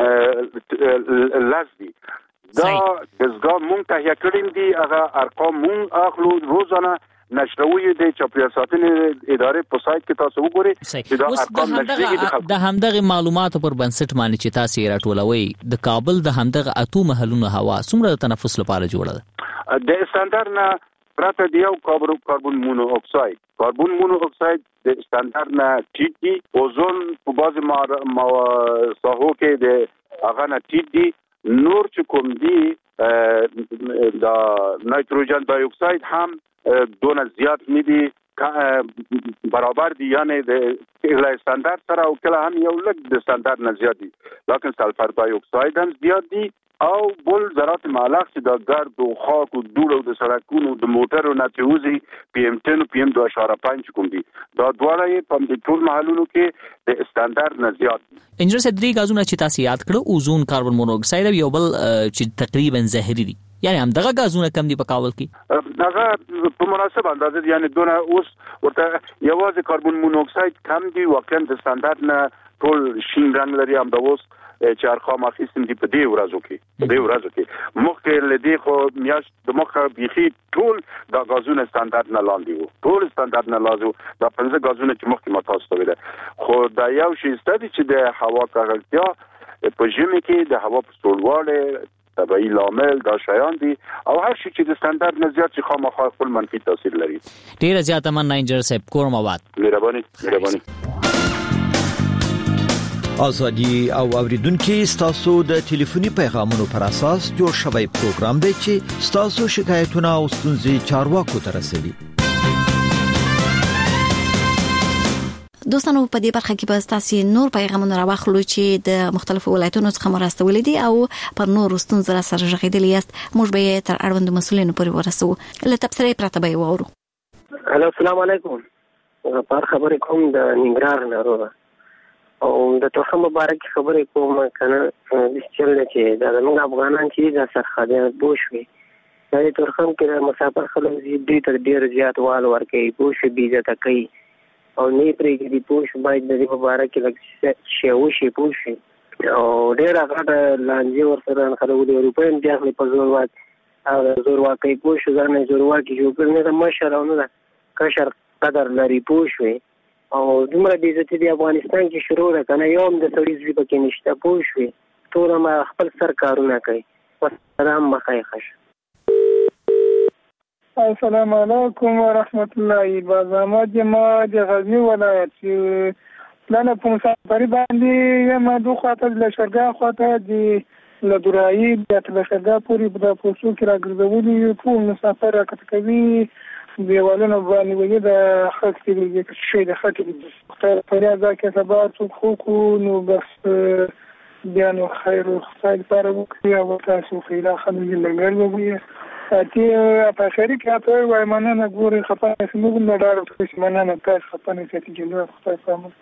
لاس دي. دا دزګه مونږ ته کړیم دي هغه ارقام مونږ اخلو روزانه نشروي د چاپیریال ساتنې ادارې په سایت کې تاسو وګورئ چې دا ارقام نشريږي. د همدغه معلوماتو پر بنسټ باندې چې تاسو راټولوي د کابل د همدغه اتو محلونو هوا څومره د تنفس لپاره جوړه ده؟ د استاندارد نه پراته دی یو کاربن مونو اکساید د استاندارد نه ټیټ دي، اوزون په بعض ساحو کې د هغه نه ټیټ دي، نور چې کوم دي د نایتروجن ډای اکساید هم دونه زیات نه دي برابر دي، یعنی د استاندارد سره او کله هم یو لږ د استاندارد نه زیات دي، لکه سلفر ډای اکساید هم زیات دي او بل ذرات معلق چې د ګرد او خاک او دوړو د سړکونو د موټرو نه تیوزي PM10 او PM2.5 کوم دي، دا دواړه په ټول محلونو کې د استاندارد نه زیات دي. انجنیر صاحب درې غازونه چې تاسو یاد کړو، اوزون، کاربن مونوکساید او یو بل چې تقریبا زهري دي، یعنی همدغه غازونه کم دي په کابل کې؟ هغه په مناسب اندازه یعنی دونه اوس ورته یوازې کاربن مونوکساید کم دي، واقعا د استاندارد نه ټول شین رنګ لري. هم د اوس چې ارقام اخیستم دي په دې ورځو کې مخکې لدی خو میاشت د مخه بيخي ټول د غازونه استاندارد نه لاندې وو، ټول استاندارد نه لاندې د 15 غازونه چې مخکې متاسو ویل. خو دا یو شی ستدي چې د هوا ککړتیا په ژمي کې د هوا په سړواله طبيعي لامل دا شایان دي او هر شي چې د استاندارد نه زیات چې خامخا خپل منفي تاثیر لري. ډیر زیات مننه انجنیر صاحب، کورم آباد. مهرباني. ازادي او اوریدونکو ستاسو د ټلیفوني پیغامونو پر اساس جوړ شوی پروګرام دی چې ستاسو شکایتونه او ستونزې چارواکو ته رسوي. دوستانو په دې برخه کې به تاسو نور پیغامونه راوخلو چې د مختلفو ولایتونو څخه مرستولې دي او پر نور ستونزې سره ژغېدلې یاست. موږ به تر اړوند مسولینو پورې ورسو. له تبصرې پرته به وورو. هلو السلام علیکم. په خبرې کوم د ننګرهار نه او د توخه مبارک خبرې کوم کنه د چل چې د موږ افغانان چې د سرخدي بوشوي د تورخم کې مسافر خلک دې تر ډیر زیات وال ورکي بوش بيزه تکي او نه پرې دې بوش باید د مبارک لکه شی بوش او ډیر هغه لانجه ورسره خلک د اروپاین داخلي په زور واقعي بوش ځنه زور واقعي جوړ کړي د مشرانو کشر قدر لري بوشوي او دومره د عزت د افغانستان کې شروع ده کنه یو هم د سړي ځای پکې نشته پوښوي ټول ما خپل سر کارونه کوي. والسلام مخایخش. السلام علیکم ورحمت الله وبرکاته. ما د غزنی ولایت پلان په مسافرۍ باندې یم دوه خاطر له شرګا خاطر د لدورای د شرګا پوری په پوسو کې راګرځولي ټول مسافر راکټ کوي دیوالونه باندې وګړي د خلک چې شي د خلک خیر پریا کې سبا څوک خو نو بس بیا نو خیر او خیر لپاره وکړي او تاسو خیره خلک لګل چې په خیر کې تاسو وای مننه ګوري خپانه سمو نه ډار چې مننه تاسو خپانه چې جنو خدای سلام.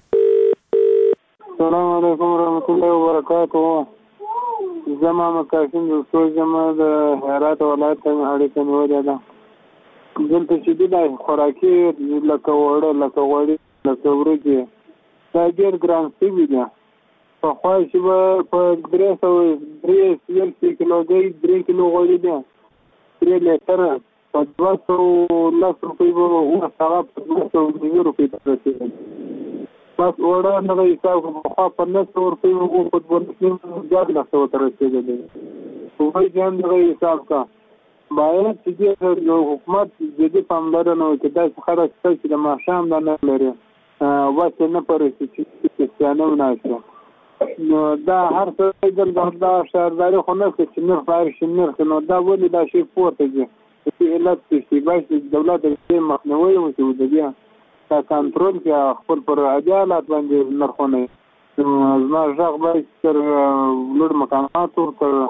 السلام علیکم ورحمت الله وبرکاته. زما مکاسم د څو زما د هرات ولایت ته اړیکه نیولې ده. دلته چې د خوراکي لکه وړي لکه ورګي دا ډېر ګران شوي دي. پخوا چې به په 300 کیلوګرام 3 کیلو غوړي دي 3 لیټره په 200 روپۍ به هغه په 200 روپۍ ته رسېږي. بس وړه نه حساب پخوا په 900 روپۍ به په 200 ته رسېږي. وایي ځان دغه حساب کا باید چې د حکومت جدي پاملرنه وکړي. داسې خلک شته چې د ماښام دا نه لري واسې نه پرېږدي چې کریسټیانه وناشي. نو دا هر څه دا شهرداري خو نه کوي چې نرخ بهر شي نرخ نو دا ولې دا شی پورته ځي چې علت شي باید دولت د مخنیوي وکړي د بیا دا کنټرول کې خپل پر عدالت باندې نرخونه. زما ژغ باید تر لوړ مقاماتو تر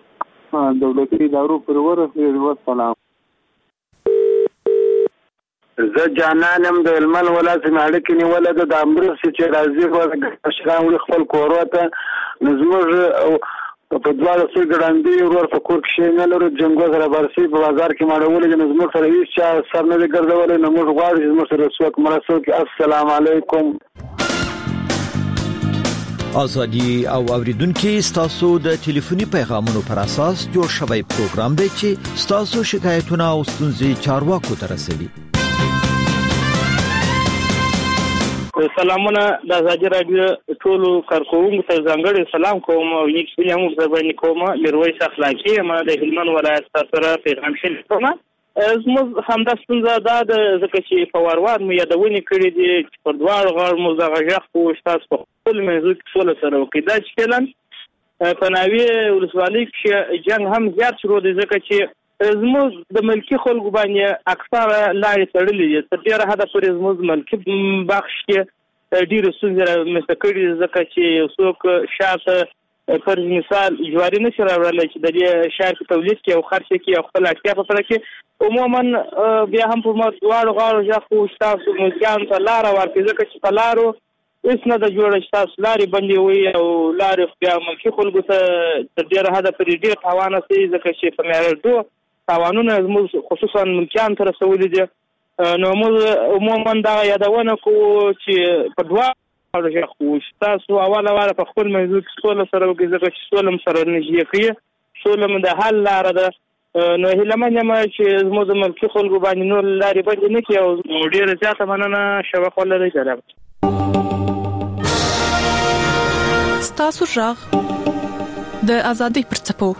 دولتي ادارو پر ورسېږي. والسلام. زه جانانم د هلمند ولایت څخه اړیکې نیولې ده د امرخ چې راځي په شران وړي خپل کورو ته نو زموږ په دواړو سوی ګړندي ورور په کور کې نه لرو جنګو سره برسي په بازار کې ماړولې نو زموږ سره هیڅ چا سر نه دی ګرځولې نو موږ غواړو چې زموږ سره څوک مرسته وکړي. السلام علیکم. ازادي او اوریدونکو ستاسو د ټلیفوني پیغامونو پر اساس جوړ شوی پروګرام دی چې ستاسو شکایتونه او ستونزې چارواکو ته رسوي. سلامونه د ازادي رادیو ټولو کارکوونکو ته ځانګړی سلام کوم او یک بل هم زبانی کوم. میرویس اخلاقی ما د هلمند ولایت سره پیغام شلیکوم. زموږ همدا ستونزه دا ده ځکه چې په وروار مو یادونې کړې دي چې پر دواړو غاړو مو دغه غږ خو ستاسو په خپل منځو کې سوله سره وکړي. دا چې فعلا په ناوې ولسوالۍ کې جنګ هم زیات شروع دی ځکه چې زموږ د ملکي خلکو باندې اکثره لارې تړلې دي. تر ډېره حده پورې زموږ ملکي بخش کې ډېرې ستونزې رامنځته کړي دي ځکه چې یو څوک شاته فرض مثال جواري نشي راوړلی چې د دې شهر په تولید کې او خرڅ کې او خپل اړتیا په پوره کې عموما بیا هم په دواړو غاړو ځا خو ستاسو ملکیانو ته لاره ورکړي ځکه چې په لارو هېڅ نه ده جوړه چې تاسو لارې بندې وي او لارې بیا ملکي خلکو ته تر ډېره حده پورې ډېر تاوان رسوي ځکه چې په معیارېدو تاوانونه زموږ خصوصا ملکیانو ته رسولي دي. نو موږ عموما دغه یادونه کوو چې په دواړو ځا خو ستاسو اوله واره په خپل موضوع کې سوله سره وکړي ځکه چې سوله م سره نږدې کوي سوله م د حل لاره ده. نو هیله من یم چې زموږ د ملکي خلکو باندې نور لارې بندې نه کړي او ډېره زیاته مننه شوق ولرئ. جناب ستاسو غږ د ازادۍ پر څپو.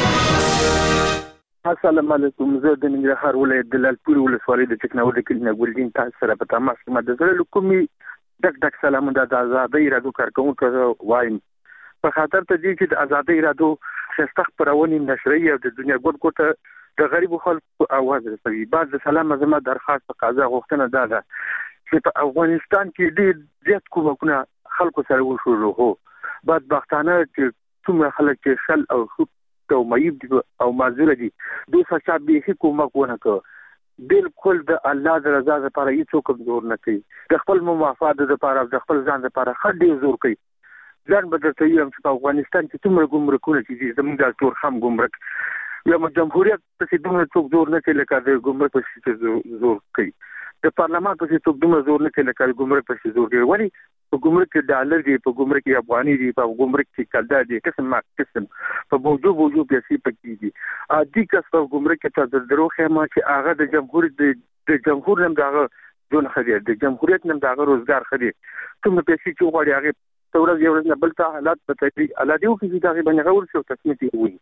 السلام علیکم. زه د ننګرهار ولایت د لالپور ولسوالۍ د چکناوډ کلینه ګلدین تاسو سره په تماس کې د زړه لکومي ډک سلام د آزادۍ رادیو کارکونکو وایم په خاطر ته دي چې د آزادۍ رادیو شسته خبرونه نشري او د دنیا ګډ کوټه د غریب خلکو आवाज رسوي. بعد سلام زما درخواست قضا غوښتنه ده چې په افغانستان کې ډېر زیات کومکونه خلکو سره وشول هو بعد بختانه چې څومره خلک چې شل او خود او مېب دي او معذور دي دوی څخه به کومک ونه کوي بالکل د الله د رضا لپاره هیڅ زور نه کوي د خپل مفاد لپاره د خپل ځان لپاره خډې زور کوي. ځان به درته یم چې په افغانستان کې څومره ګمرکونه چې زموږ د ټول هم ګمرک یا جمهوریت په دومره څوک زور نه کوي لکه د ګمرک په زور کوي. د پارلمان په څوک دومره زور نه کوي لکه د ګمرک په زور کوي. ولی په ګمرک کې ډالر دی په ګمرک کې افغاني دی په ګمرک کې کلدا دی قسم ما قسم په موجو پیسې پکې دي. عادي کس په ګمرک کې ته دروخه ما چې هغه د جمهور نم دغه جون خدي د جمهوریت نم دغه روزګار خدي کوم پیسې چې غواړي هغه تورز یو نه بل ته حالات په دې الادیو کې دغه باندې غوړ شو تصمیم دی وي.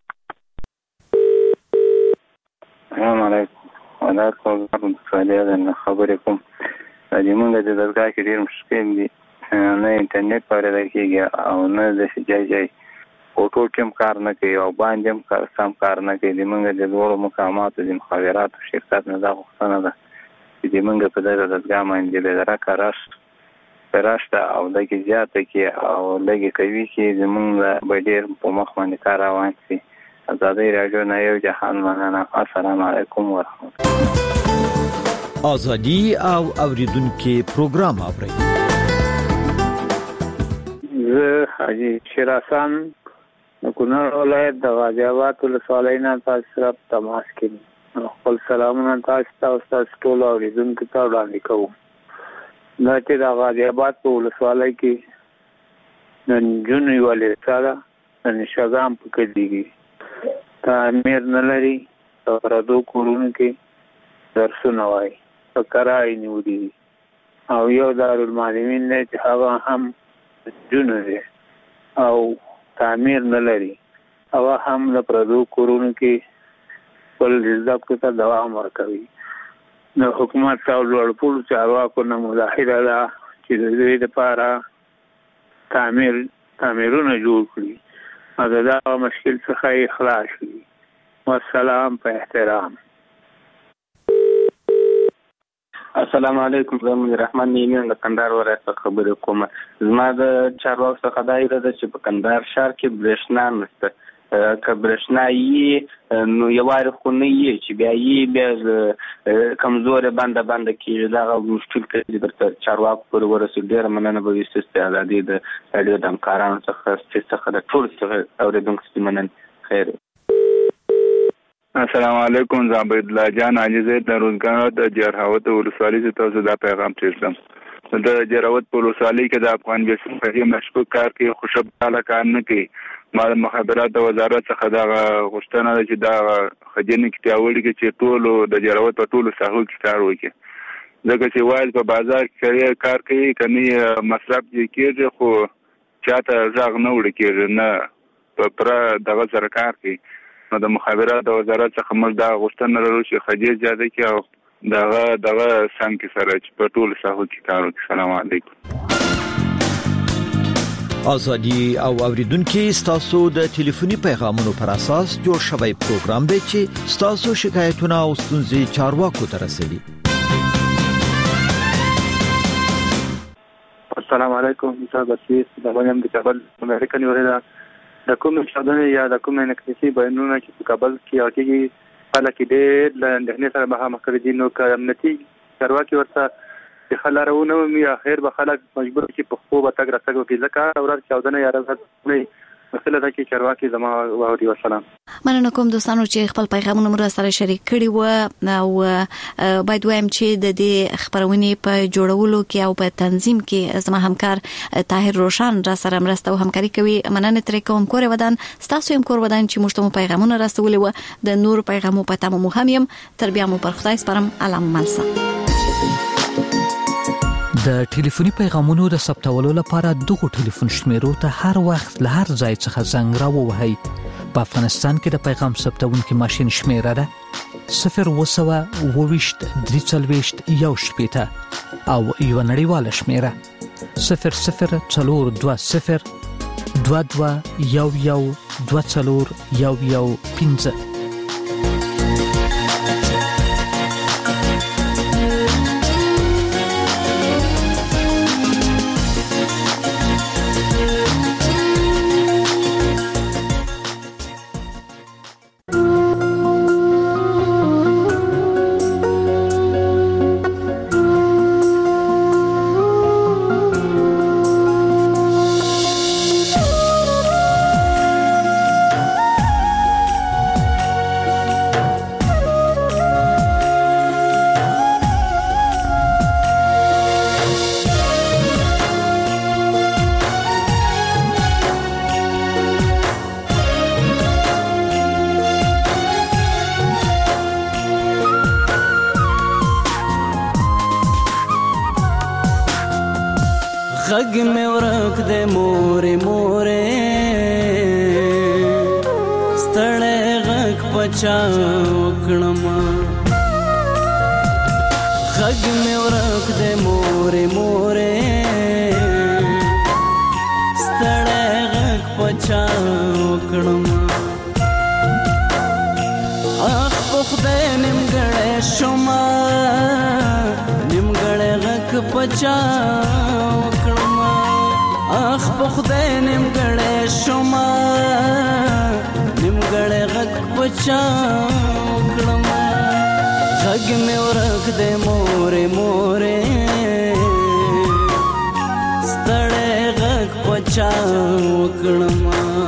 السلام علیکم. ولکم السلام. خبرکم د موږ د دغه کې ډیر مشکل دي نه انټرنیټ پاره کېږي او نه د شجاعي اوټو ټیم کار نه کوي او باندې سم کار نه کوي. د موږ د ډول مقامات د مخابرات شرکت نه دا غوښتنه ده چې د موږ په دغه دغه باندې د راکارش پراشته او دغه زیاته کې او لګي کوي چې زمونږ به ډیر په مخ باندې کار روان شي. ازادي رادیو نه یو جهان مننه. السلام علیکم ورحمت الله. ازادي او اوریدونکو پروګرام اوري. زه حاجی شیرحسن د کونړ ولایت د غازی آباد ولسوالۍ نه تاسو سره تماس کوم. خپل سلامونه تاسو ټول اوریدونکو ته وړاندې کوم. دا چې د غازی آباد په ولسوالۍ کې نن جون یوالې سره نن شګام پکې دیږي تعمیر نه لري پردو کورونو کې درسونه وایي په کرای نیولي او یو دارالمعلمین دی چې هغه هم جون دی او تعمیر نه لري او هم د پردو کورونو کې خپل زده کړو ته دوام ورکوي. نو حکومت او لوړپوړو چارواکو نه ملاحظه ده چې د دې لپاره تعمیرونه جوړ کړي او دا مشکل څخه خلاص شي. والسلام په احترام. السلام علیکم. زه منیر رحمان نیمه د کندهار ولایت څخه خبرې کوم. زما د چارواکو څخه دا اراده چې په کندهار ښار کې برېښنا نشته کبرشنایی نو یوار خو نه یې چې بیا کمزور بنده کیږي دا مشکل کوي درته چارواکو پورې ورسېږي. ډېره مننه به وي ستاسو د ازادۍ د راډیو د همکارانو څخه د ټولو څخه اورېدونکو څخه مننه. خیر. السلام علیکم. زه عبید الله جان علي زید د روزګان د جرهاوت ولسوالۍ څخه تاسو دا پیغام تیرسم. د جرهاوت په ولسوالۍ کې د افغان بیسو په مشکوک کار کې خوشبخاله کار نه کوي. ما د مخابرات وزارت څخه دا غوښتنه ده چې دا خجنې کې پیاوړي کې چې ټولو د جرهاوت په ټولو ساحو کې کار وکړي. ځکه چې وایي په بازار کې کار کوي کني مصرف یې کېږي خو چاته ځاغ نه وړي کېږي نه پر دغه سره کار کوي. نو د مخابرات وزارت څخه موږ دا غوښتنه لرو چې خجې زیاده کړي او دغه سم کې سره چې په ټولو ساحو کې کار وکړي. السلام علیکم. ازادي او اوریدونکو ستاسو د ټلیفوني پیغامونو پر اساس جوړ شوی پروګرام دی چې ستاسو شکایتونه او ستونزې چارواکو ته رسوي. السلام علیکم. زه بسیس د باندې د کابل امریکا نیولې د کوم شادنه یا د کوم انکتیسی بیانونه چې په کابل کې راکېږي خلک ډېر له اندېښنې سره مخامخ کړي دي. نو که امنیتي چارواکي ورته د خلارونه مې اخر به خلک مجبور چې په خو به تګ راتګ وکړي ځکه ورځ چاودنه یا ورځ مسله ده چې چارواکي زما واوري. والسلام. مننه کوم دوستانو چې خپل پیغامونه مو سره شریک کړي و او باید وایم چې د دې خبرونې په جوړولو کې او په تنظیم کې زما همکار طاهر روشن را سره مرسته او همکاري کوي. مننه ترې کوم کور ودان تاسو هم کور ودان چې موږ ته پیغامونه راستولې و د نور پیغامو په تمه مهم تر بیا مو پر خدای سپارم. علامه ملسا. د ټلیفوني پیغامونو د ثبتولو لپاره دغه ټلیفون شمیرو ته هر وخت له هر ځای څخه زنګ راووهئ. په افغانستان کې د پیغام ثبتونکو ماشين شمیره ده 0202341 او یو نړیواله شمیره 002022112415. غږ مې ورک دې مورې مورې ستړی غږ پچا وکړم غږ مې ورک دې مورې مورې ستړی غږ پچا وکړم اخ په خدای نیمګړی شومه نیمګړی غږ پچا اخ په خدای نیمګړی شومه نیمګړی غږ پچا وکړم غږ مې ورک دی مورې مورې ستړی غږ پچا وکړم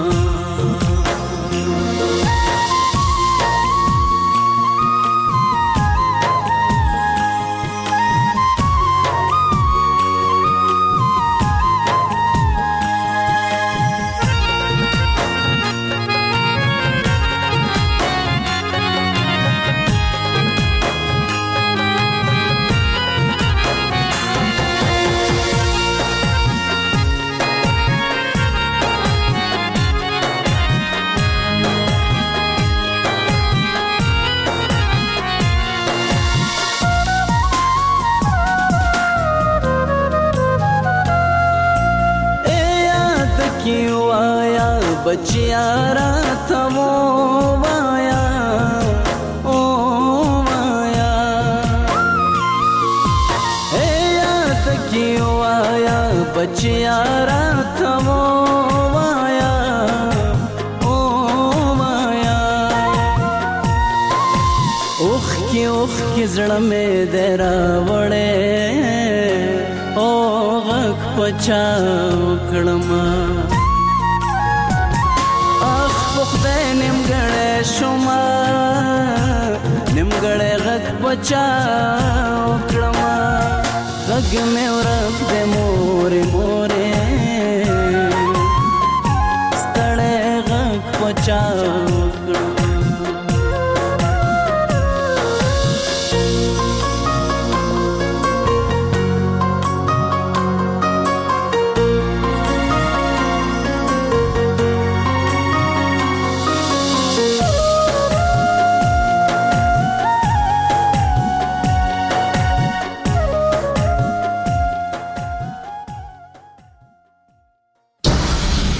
बचिया रात वो माया ओ माया ए याद क्यों आया बचिया रात वो माया ओ زړه مې دراوړې او غږ پچاو کړم اخ په خدای نیمګړی شومه نیمګړی غږ پچاو کړم غږ مې ورک دی مورې مورې ستړی غږ پچاو